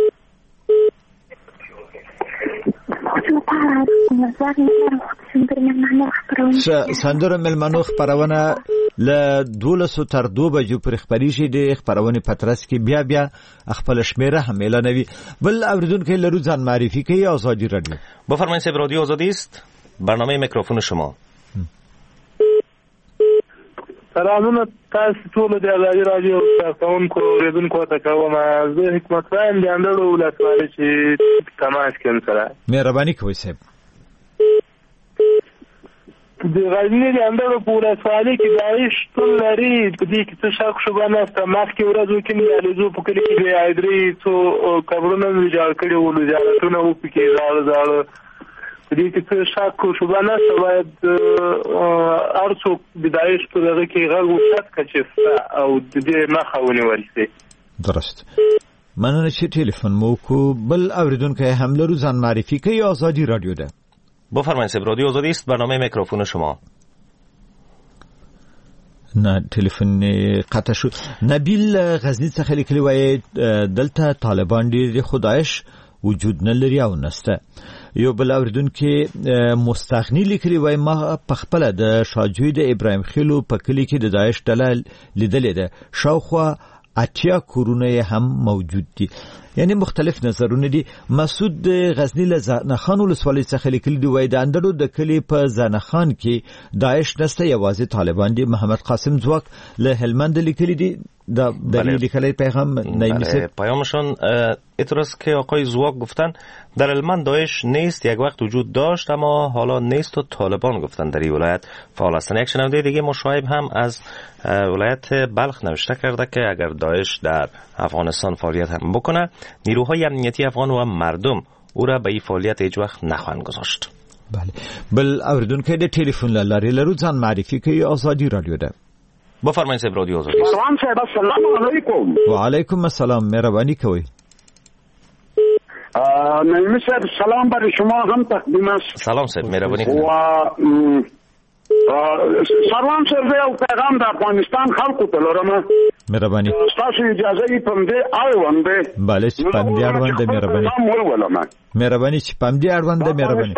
سندره ملمنو خبرونه له دولسو تر دو بجو پر خبريږي د خبرونه پترس کې بیا بیا خپل شمیره هم اعلانوي. بل اوریدونکو لرو ځان معرفي کوي. آزادی رادیو. بفرمایید صاحب، رادیو آزادی است. برنامه میکروفون شما. سلامونه تاسو ټول د آزادی رادیو کارکونکو اوریدونکو ته کوم. زه حکمت خان د اندړو ولسوالۍ چې تماس کوم سره. مهرباني کوئ صاحب. د غزني د اندړو په ولسوالۍ کې داعش ټول لري په دې کې څه شک شوبه نشته. مخکې ورځو کې مې الیزو په کلي کې د ایدري څو قبرونه مې جوړ کړي وو، زیارتونه وو پکې زاړه زاړه، په دې کې څه شک شوبه نشته. باید هر څوک د داعش په دغه کې غږ وکړي چې او د دې مخه ونیول شي. درست. مننه چې ټلیفون مو کو. بل اوریدونکو هم لرو، ځان معرفي کوي. آزادی رادیو ده. بفرمایید صاحب، رادیو آزادی است، برنامه میکروفون شما. نه تلفن قطع شد. نبیل غزنی څخه لیکلی وای دلته طالبان ډیر خدایش وجود نه لري او نسته. یو بل اوریدونکو مستغنی لیکلی وای ما په خپل د شاجوی د ابراهیم خیلو په کلی کې د داعش ډله لیدلې ده، شاوخوا اتیا کورونه هم موجود دي. یعنی مختلف نظرونه دي. مسعود غزنی له زنخان ولسوالۍ څخه لیکل دی وای د اندړو د کلی په زنخان کې داعش نسته، یوازې طالبان دي. محمد قاسم زواک له هلمند لیکلی دی. در این لیکلی پیغام نمیشه پیامشون اعتراض که آقای زواک گفتن در هلمند داعش نیست، یک وقت وجود داشت اما حالا نیست و طالبان گفتن در این ولایت فعال هستند. یک شنونده دیگه مشایب هم از ولایت بلخ نوشته کرده که اگر داعش در افغانستان فعالیت هم بکنه، نیروهای امنیتی افغان و مردم او را به این فعالیت هیچ وقت نخواهند گذاشت. بله. بل اوریدونکو د ټلیفون لارې لرو، ځان معرفي کوي. آزادی رادیو ده. بفرمایید صاحب، رادیو آزادی. سلام صاحب، السلام علیکم. و علیکم السلام، مهربانی کوي. نعیم صاحب سلام برای شما هم تقدیم است. سلام صاحب، مهربانی کوي. و سلام صاحب، یو پیغام د افغانستان خلکو ته لرم. مهربانی. تاسو اجازه یې پم دې اړوند. بله چې پم دې اړوند مهربانی. مهربانی چې پم دې اړوند مهربانی.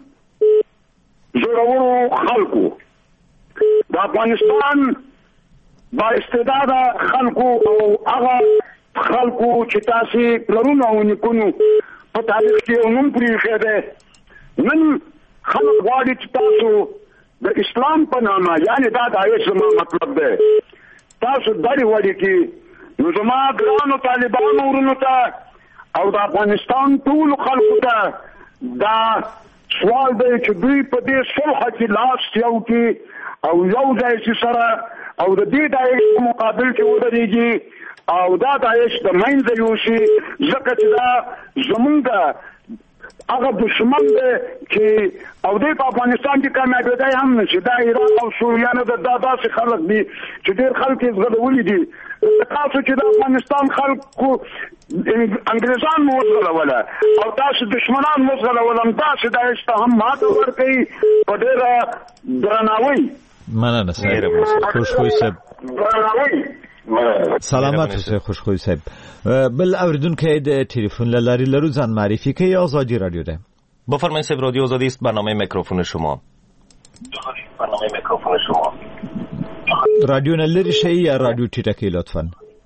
زورورو خلکو د افغانستان با استعداد خلکو او هغه خلکو چې تاسو پلرونه ونیکونو په تاریخ کې نوم پریښی دی، نن خلک غواړي چې تاسو د اسلام په نامه، یعنی دا داعش زما مطلب دی، تاسو دړې وړې کې نو زما ګرانو طالبانو ورونو ته او د افغانستان ټولو خلکو ته دا سوال دی چې دوی په دې صلح کې لاس یو کې او یو ځای چې سره او د دې داعش په مقابل کې ودرېږي او دا داعش د منځه یوسي، ځکه چې دا زمونږ هغه دشمن دی چې او دې په افغانستان کې کامیابېدی هم نه شي. دا ایران او سوریانو د دا داسې خلک دي چې ډېر خلک یې زغلولي دي. تاسو چې د افغانستان خلکو انګریزان مو وزغلوله او تاسو دشمنان مو وزغلول، تاسو داعش ته هم ماته ورکوي په ډېره درناوي. مننه صاحب، خوشخوی صاحب. سلامت اوسئ خوشخوی صاحب. بل اوریدونکو د ټلیفون لارې لرو، ځان معرفي کوي. آزادی رادیو ده. بفرمایید صاحب، رادیو آزادی است، برنامه میکروفون شما. برنامه میکروفون شما. رادیو نه لري شي یا رادیو ټیټه کې لطفا.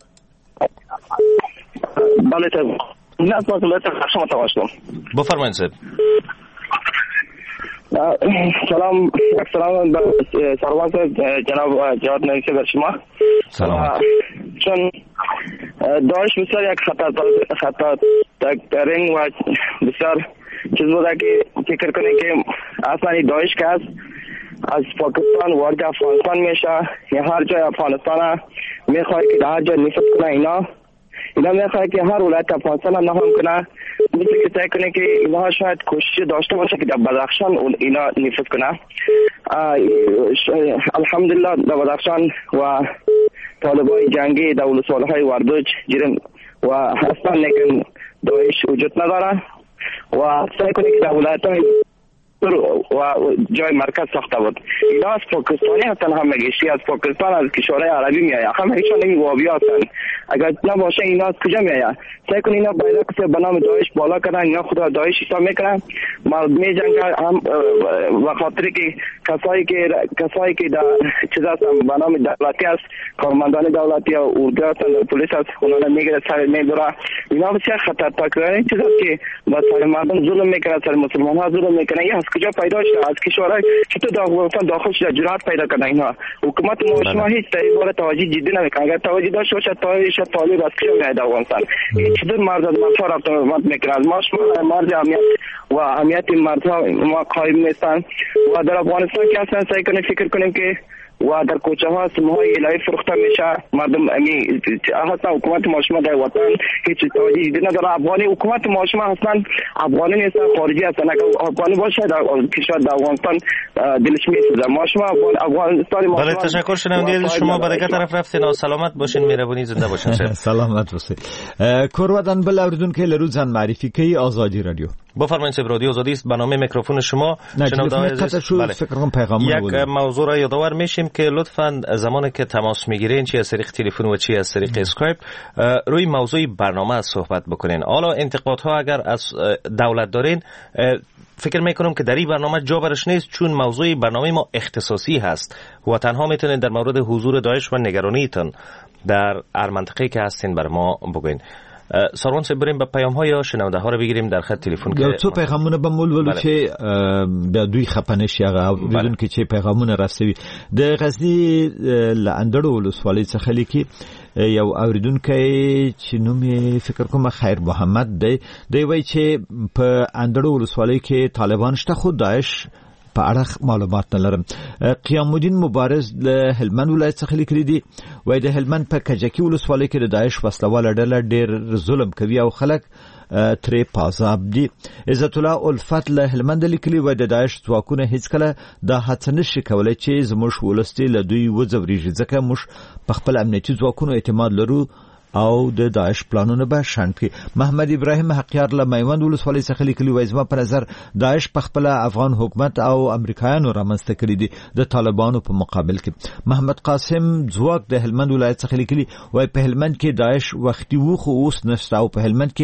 بله صاحب، نه تاسو له تاسو تاسو. بفرمایید صاحب. سلام سلام سروان صاحب، جناب جواد نویسی بر شما. سلام. چون داعش بسیار یک خطر خطر ترین و بسیار چیز بوده که فکر کنید که اصلا داعش که هست از پاکستان وارد افغانستان میشه، یا هر جای افغانستان میخواد که هر جای نفت کنه، اینا اینا میخواد که هر ولایت افغانستان نهم کنه، مثل که سعی کنه که اینها شاید کوشش داشته باشه که در بدخشان اینا نفت کنه. الحمدلله در بدخشان و طالبای جنگی در ولسوالهای وردوج جرم و هستن، لیکن داعش وجود نداره و سعی کنه که در ولایت‌های و جای مرکز ساخته بود. اینا از پاکستانی هستن، هم مگیشی از پاکستان، از کشورهای عربی میآید، هم هیچان این وابی هستن. اگر نباشه اینا از کجا میآید؟ سعی کنید اینا باید که به نام داعش بالا کردن، اینا خود را داعش حساب میکنن، می جنگن هم و خاطر که کسایی که کسایی که در چیز هستن به نام دولتی است، کارمندان دولتی و اردو هستن، پلیس است، اونا میگیره سر میبره. اینا بسیار خطرناکه چیز است که با سر مردم ظلم میکنه، سر مسلمان ها ظلم میکنه. از کجا پیدا شده؟ از کشورهای چطور داخل داخل شده جرأت پیدا کردن اینا؟ حکومت ما شما هیچ در این باره توجه جدی نمیکنه. اگر توجه داشته باشه داعش میشه طالب از کجا میاد افغانستان چطور مرد از مرد رفت آمد میکنند ما شما مرد اهمیت و اهمیت مردها ما قائم نیستند و در افغانستان که اصلا سعی کنیم فکر کنیم که و در کوچه ها سمهای الهی فروخته میشه مردم امی اصلا حکومت ما شما در وطن هیچ توجیه نداره افغانی حکومت ما شما اصلا افغانی نیست خارجی هستن اگر افغانی باشه در کشور در افغانستان دلش میسوزه ما شما افغانستان ما بله تشکر شنونده شما برای طرف رفتین سلامت باشین مهربانی زنده باشین سلامت باشین کورودان بل اوریدونکو لرو ځان معرفی کوي آزادی رادیو بفرمایید سب رادیو آزادی است برنامه میکروفون شما شنونده عزیز بله فکر کنم پیغام یک موضوع را یادآور میشیم که لطفاً زمانی که تماس میگیرین چه از طریق تلفن و چه از طریق اسکایپ روی موضوع برنامه صحبت بکنین. حالا انتقادها اگر از دولت دارین فکر میکنم که در این برنامه جا برش نیست چون موضوع برنامه ما اختصاصی هست و تنها میتونین در مورد حضور داعش و نگرانیتون در هر منطقه‌ای که هستین بر ما بگوین. سروان سه بریم به پیام ها یا شنونده ها رو بگیریم در خط تلفن که یو څو پیغامونه به مول ولو چې د دوی خپنش هغه بدون کې چې پیغامونه رسوي د غزنی لاندړو ولسوالۍ څخه لیکي یو اوریدونکو چې نوم فکر کوم خیر محمد دی دی وایي چې په اندړو ولسوالۍ کې طالبان شته خو داعش په اړه معلومات نه لرم. قیام الدین مبارز له هلمند ولایت څخه لیکلي دي وایي د هلمند په کجکی ولسوالۍ کې د داعش وسلواله ډله ډېر ظلم کوي او خلک ترې پازاب دي. عزت الله الفت له هلمند لیکلي وایي د داعش ځواکونه هیڅ کله دا هڅه نشي کولی چې زموږ ولستي له دوی وځوريږي ځکه موږ په خپل امنیتي ځواکونو اعتماد لرو او د داعش پلانونه به شاند کړي. محمد ابراهیم حقیار له میوند ولسوالۍ څخه لیکلي وایي زما په نظر داعش په خپل افغان حکومت او امریکایانو رامنځته کړي دي د طالبانو په مقابل کې. محمد قاسم ځواک د هلمند ولایت څخه لیکلي وایي په هلمند کې داعش وختي و خو اوس نشته او په هلمند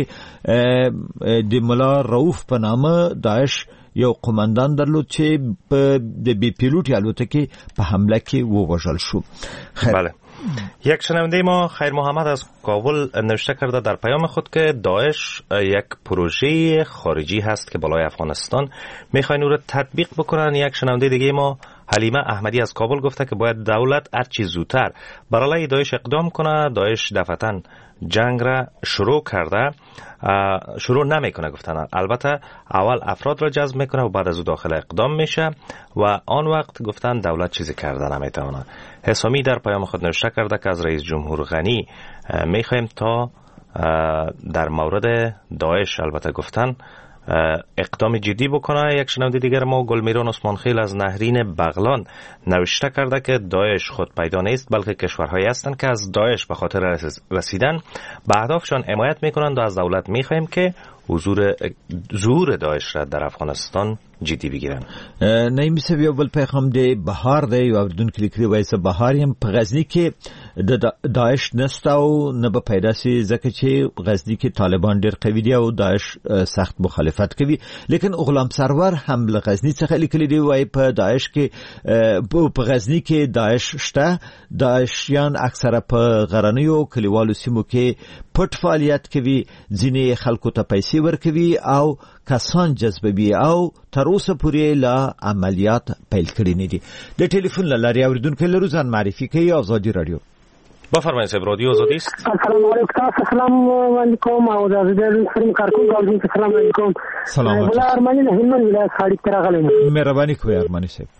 کې د ملا رؤوف په نامه داعش یو قومندان درلود چې د بي پیلوټ الوتکې په حمله کې ووژل شو. بله یک شنونده ما خیر محمد از کابل نوشته کرده در پیام خود که داعش یک پروژه خارجی هست که بالای افغانستان میخواین او را تطبیق بکنن. یک شنونده دیگه ما حلیمه احمدی از کابل گفته که باید دولت هرچی زودتر بر علیه داعش اقدام کنه. داعش دفعتاً جنگ را شروع کرده شروع نمیکنه گفتن البته اول افراد را جذب میکنه و بعد از او داخل اقدام میشه و آن وقت گفتن دولت چیزی کرده نمیتونه. حسامی در پیام خود نوشته کرده که از رئیس جمهور غنی میخوایم تا در مورد داعش البته گفتن اقدام جدی بکنه. یک شنونده دیگر ما گلمیران عثمانخیل از نهرین بغلان نوشته کرده که داعش خود پیدا نیست بلکه کشورهایی هستند که از داعش به خاطر رسیدن به اهدافشان حمایت میکنند و از دولت میخواهیم که حضور ظهور داعش را در افغانستان جدی بگیرن. نایمی سوی اول پیغام دی بهار دی یو اوریدونکو لیکلي وایي زه بهار یم په غزني کې د داعش نسته او نه به پیدا سي ځکه چې غزني کې طالبان ډېر قوي دي او داعش سخت مخالفت کوي. لیکن غلام سرور هم له غزني څخه لیکلي دی وایي په داعش کې په غزني کې داعش شته. داعشیان اکثره په غرنیو کلیوالو سیمو کې پټ فعالیت کوي ځینې خلکو ته پیسې ورکوي او کسان جذبوي او تر اوسه پورې لا عملیات پیل کړي نه دي. د ټلیفون لارې اوریدونکو لرو ځان معرفي کوي آزادی رادیو. بفرمایید سب رادیو آزادی است. السلام علیکم. السلام علیکم او د ازادي فریم کارکون غوښتنه السلام علیکم. سلام علیکم. بل ارمانی نه هلمند ولایت خاړی ترغلم. مهرباني کوي ارمانی صاحب.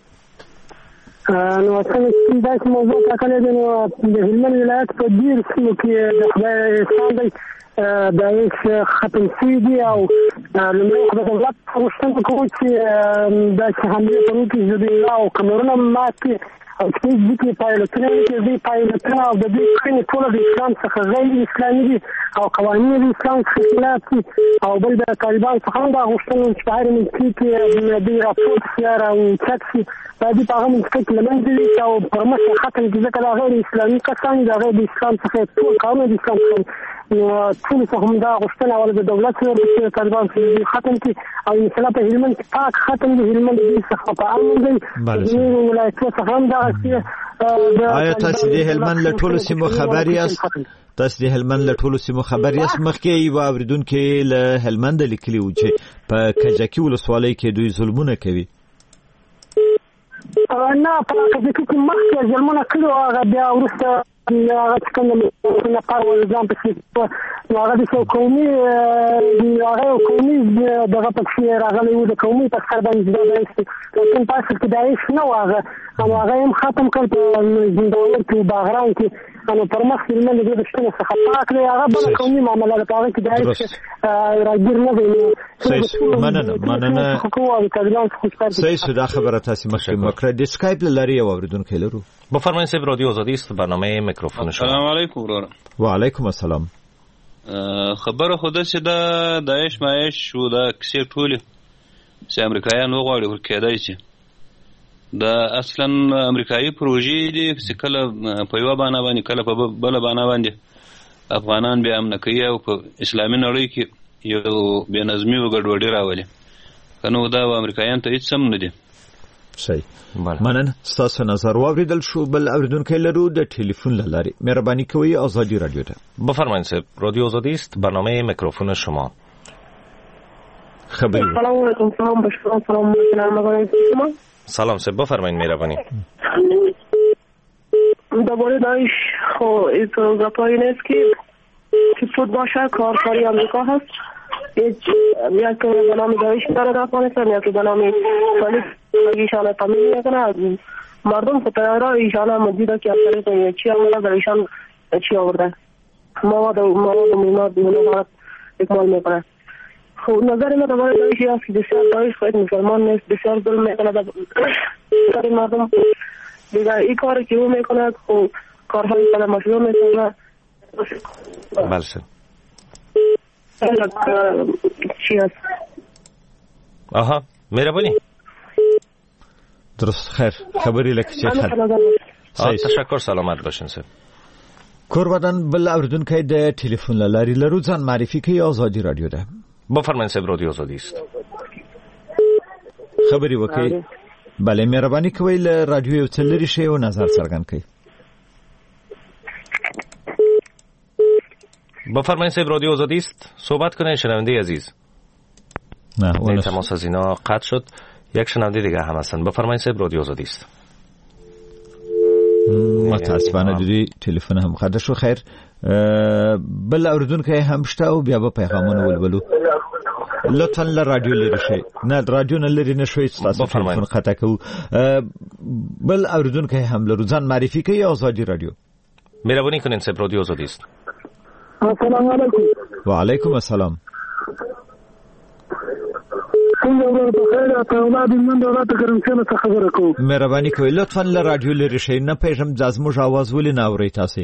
نو څنګه دا چې موضوع تاکل دي نو د هلمند ولایت په ډیر څه کې د خدای احسان دی داعش ختم شوی دی او لومړی خو د دولت غوښتنه کوي چې دا چې حمله کوي او کمرونه ماتي او چې دې پایلوټونه کې دې پایلوټونه او د دې کړنې ټول د اسلام څخه غیر اسلامي دي او قوانين د اسلام خلاف دي او بل د طالبان څخه دا غوښتنه چې په هر منځ کې د دې راپور سره او تاکسي د دې په هغه منځ کې لمنځه او پرمختګ ختم دي ځکه دا غیر اسلامي کسان دا غیر اسلام څخه ټول قانون د اسلام څخه ټول څه هم دا غوښتنه ول د دولت سره د طالبان سره ختم کی او مثلا په هلمند کې پاک ختم دي هلمند د څخه په امن دي د ولایت څخه هم دا آیا تاسو د هلمند له ټولو سیمو خبر یاست؟ تاسو د هلمند له ټولو سیمو خبر یاست؟ مخکې یو اوریدونکو له هلمند لیکلی و چې په کجکی ولسوالۍ کې دوی ظلمونه کوي. نه په کجکی کې مخکې ظلمونه کړو هغه بیا ورسته هغه څنګه نه پاره ځان په څه نو هغه د قومي هغه قومي دغه پکې راغلی و د قومي په سر باندې د دایښت په تاسو کې دایښت نه واغه هغه هم ختم کړ په زندان کې باغران کې نو پر مخ کې من د شتنه څخه پاک دی هغه بل قومي معاملات هغه کې دایښت راګیر نه دی مننه مننه صحیح سودا خبره تاسو مخکې مکر د اسکایپ لري او اوریدونکو لرو بفرمایید سه رادیو آزادی است برنامه میکروفون شما. سلام علیکم ورور. و علیکم السلام. خبره خو ده چې دا داعش مایش و دا کیسې ټولې چې امریکایان وغواړي ورکېدای شي دا اصلا امریکایي پروژې دي چې کله په یوه بانه باندې کله په بله بانه باندې افغانان بیا امنه کوي او په اسلامي نړۍ کې یو بې نظمي او ګډوډي راولي که نو دا امریکایان ته هېڅ هم نه دي. صحیح مننه ستاسو نظر واوریدل شو. بل اوریدونکي لرو د ټلیفون لاري مهرباني کوئ آزادی رادیو ته بفرمایید صاحب رادیو آزادی است برنامه میکروفون شما خبری سلام علیکم سلام بشکرم سلام علیکم سلام صاحب بفرمایید مهربانی درباره داعش خب این گپایی نیست که که فوت باشه کارکاری آمریکا هست یا که به نام داعش داره در افغانستان یا که به نام صلیب ایشان تامین میکنه مردم فتایرها ایشان مجیده که اصلا چی عمله در ایشان چی آورده مواد مواد و میماد بیونه اکمال میکنه. خب نظر ما درباره داعشی هست که بسیار داعش خواهد مسلمان نیست بسیار ظلم میکنه در مردم دیگر این کاری که او میکنه خب کارهای کلا مشروع میکنه. بله سر چی هست آها مهربانی درست خیر خبری لکه چه خیر تشکر سلامت باشین سر کور بدن بل اوریدونکي د ټلیفون لاري لرو ځان معرفي کوي آزادی رادیو ده بفرمایئ صاحب رادیو آزادی است خبري وکي بله مهرباني کوئ له رادیو یو څه لري شی او نظر څرګند کړئ. بفرمایئ صاحب رادیو آزادی است صحبت کنین شنونده عزیز. نه اون تماس از اینا قطع شد. یک شنونده دیگه هم هستن بفرمایئ صاحب رادیو آزادی است. متاسفانه دوی تلفن هم قطع شو. خیر بل اوریدونکي هم شته او بیا به پیغامونه ولولو لطفا ل رادیو لري شي نه رادیو نه لري نشوي تاسو تلفن قطع کو. بل اوریدونکي هم لرو ځان معرفي کوي آزادی رادیو مهرباني کنین صاحب رادیو آزادی است. السلام علیکم. و علیکم السلام. مهرباني کوئ لطفا ل رادیو لري شي نه پیغام ځموږ आवाज ولې نه اوري تاسو.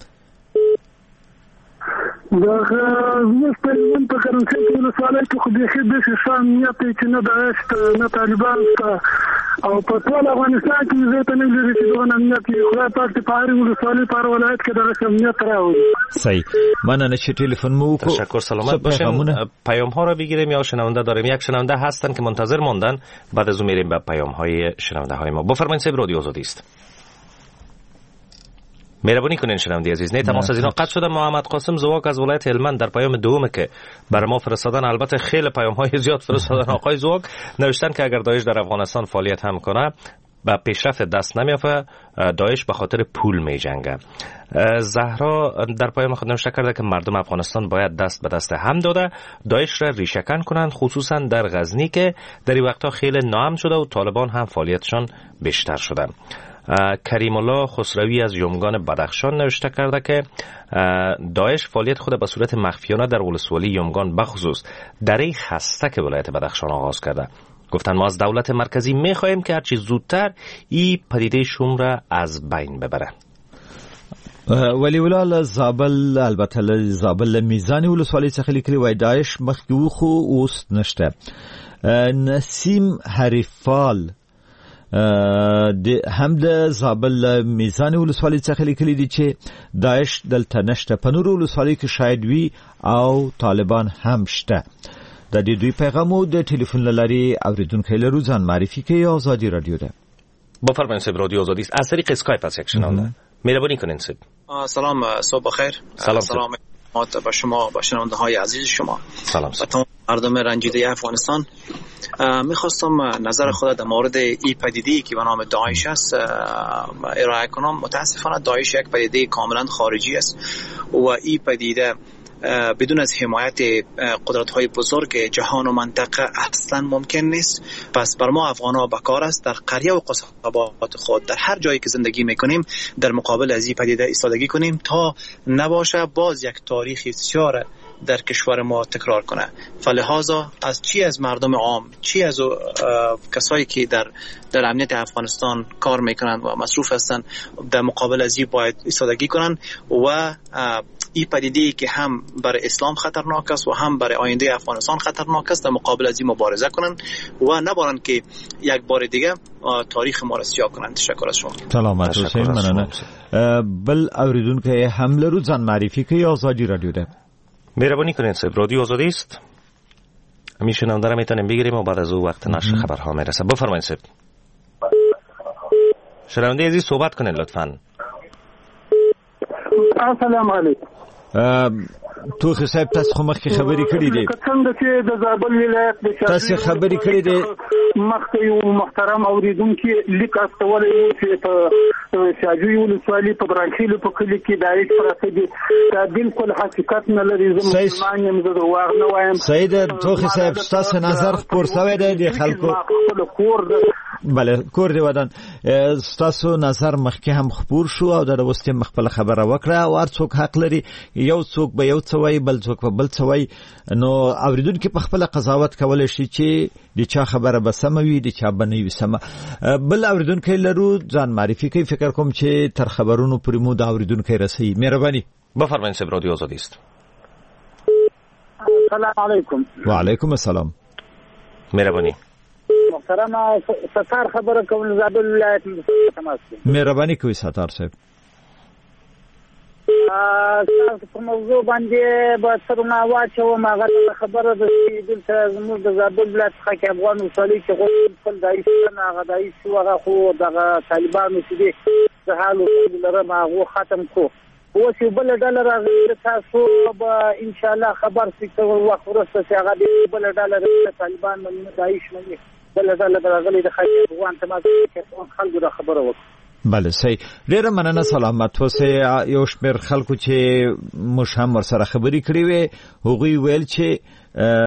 دا زموږ په نن په کرنسي کې له سوالای کې خو به د شان نیت چې نه داعش نه طالبان او په ټول افغانستان کې زه ته نه لري چې دغه امنیت خو په پاره ول سوالي پر ولایت کې دغه امنیت راوړي. صحیح مننه چې تلفن مو کو. تشکر سلامت باشین. پیام ها رو بگیریم یا شنونده داریم. یک شنونده هستن که منتظر ماندن بعد از اون میریم به پیام های شنونده های ما. بفرمایید صاحب رادیو آزادی است. مهربانی کنین شنونده عزیز. نه تماس از اینا قطع شده. محمد قاسم زواک از ولایت هلمند در پیام دوم که برای ما فرستادن البته خیلی پیام های زیاد فرستادن آقای زواک نوشتن که اگر داعش در افغانستان فعالیت هم کنه با پیشرفت دست نمیافته داعش به خاطر پول می جنگه. زهرا در پیام خود نوشته کرده که مردم افغانستان باید دست به دست هم داده داعش را ریشه‌کن کنند خصوصا در غزنی که در این وقتا خیلی ناامن شده و طالبان هم فعالیتشان بیشتر شده. کریم الله خسروی از یومگان بدخشان نوشته کرده که داعش فعالیت خود به صورت مخفیانه در ولسوالی یومگان بخصوص در این خستک ولایت بدخشان آغاز کرده. گفتن ما از دولت مرکزی میخواهیم که هرچی زودتر این پدیده شوم را از بین ببره. ولی ولال زابل البته زابل میزان ولسوالی څخه لیکلي وای داعش مخکې خو اوس نشته. نسیم حریفال هم د زابل میزان ولسوالی څخه لیکلي دي چې داعش دلته نشته په نور ولسوالی کې شاید وي او طالبان هم شته. د دې دوی پیغامو د ټلیفون لاري اوریدونکو لرو ځان معرفي کوي آزادی رادیو ده. بفرمایید صاحب رادیو آزادی از طریق اسکایپ از یک شنونده. مهربانی کنین صاحب. سلام صبح بخیر. سلام. سلام با شما با شنونده های عزیز شما سلام و تمام مردم رنجیده افغانستان. میخواستم نظر خود در مورد ای پدیده‌ای که به نام داعش است ارائه کنم. متاسفانه داعش یک پدیده کاملا خارجی است و این پدیده بدون از حمایت قدرت‌های بزرگ جهان و منطقه اصلا ممکن نیست. پس بر ما افغان‌ها بکار است در قریه و قصبات خود در هر جایی که زندگی میکنیم در مقابل از این پدیده ایستادگی کنیم تا نباشه باز یک تاریخ بسیار در کشور ما تکرار کنه. فلهذا از چی از مردم عام، چی از کسایی که در در امنیت افغانستان کار میکنند و مصروف هستند در مقابل از این باید ایستادگی کنند و این پدیده‌ای که هم برای اسلام خطرناک است و هم برای آینده افغانستان خطرناک است در مقابل از این مبارزه کنند و نبارند که یک بار دیگه تاریخ ما را سیاه کنند. تشکر از شما. سلامت حسین مننه. بل اوریدونکو هم لرو ځان معرفي کوي آزادی رادیو ده. مهربانی کنید صاحب، رادیو آزادی است. همین شنونده را میتونیم بگیریم و بعد از او وقت نشر خبرها میرسه. بفرمایید صاحب. شنونده عزیز صحبت کنید لطفاً. السلام علیکم. توخی صاحب تاسو خو مخکې خبرې کړې دي. څنګه چې د زابل ولایت د تاسو خبرې کړې دي مخکې یو محترم اوریدونکو لیک استولې وو چې په شاجوی ولسوالۍ په برانچیلو په کلی کې دایښ پراته دي. دا بالکل حقیقت نه لري. زه مسلمان یم، زه دروغ نه وایم. سید توخی صاحب تاسو نظر خپور شوی دی د خلکو کور بله کور دی ودان تاسو نظر مخکې هم خپور شو او د وروستي مخبل خبره وکړه او هر څوک حق لري یو څوک به یو څه وایي بل څوک به بل څه وایي. نو اوریدونکو په خپل قضاوت کولای شي چې د چا خبره به سمه وي د چا به نه وي سمه. بل اوریدونکو لرو ځان معرفي کوي. فکر کوم چې تر خبرونو پرې مو د اوریدونکو رسي. مهرباني. بفرمایید صاحب، رادیو آزادی است. السلام علیکم. و علیکم السلام. مهربانی. محترم ستار خبره کوم زابل ولایت تماس. مهرباني کوي ستار صاحب. تاسو په موضوع باندې به سرونه واچو. ماغه خبره د دلته زموږ د زابل ولایت څخه افغان وصالي چې خپل دایښ نه هغه دایښ وغه خو دغه طالبانو چې دي د حال لره ماغه ختم کو. اوس یو بل ډالر راغلی تاسو به ان شاء الله خبر سي چې وخت ورسته چې هغه بل ډالر طالبان باندې دایښ باندې بل ډالر راغلی د خیر افغان تماس کې خلکو د خبره وکړه. بله صحیح. ډیره مننه. سلامت اوسئ. یو شمېر خلکو چې موږ هم ورسره خبرې کړې وې هغوی ویل چې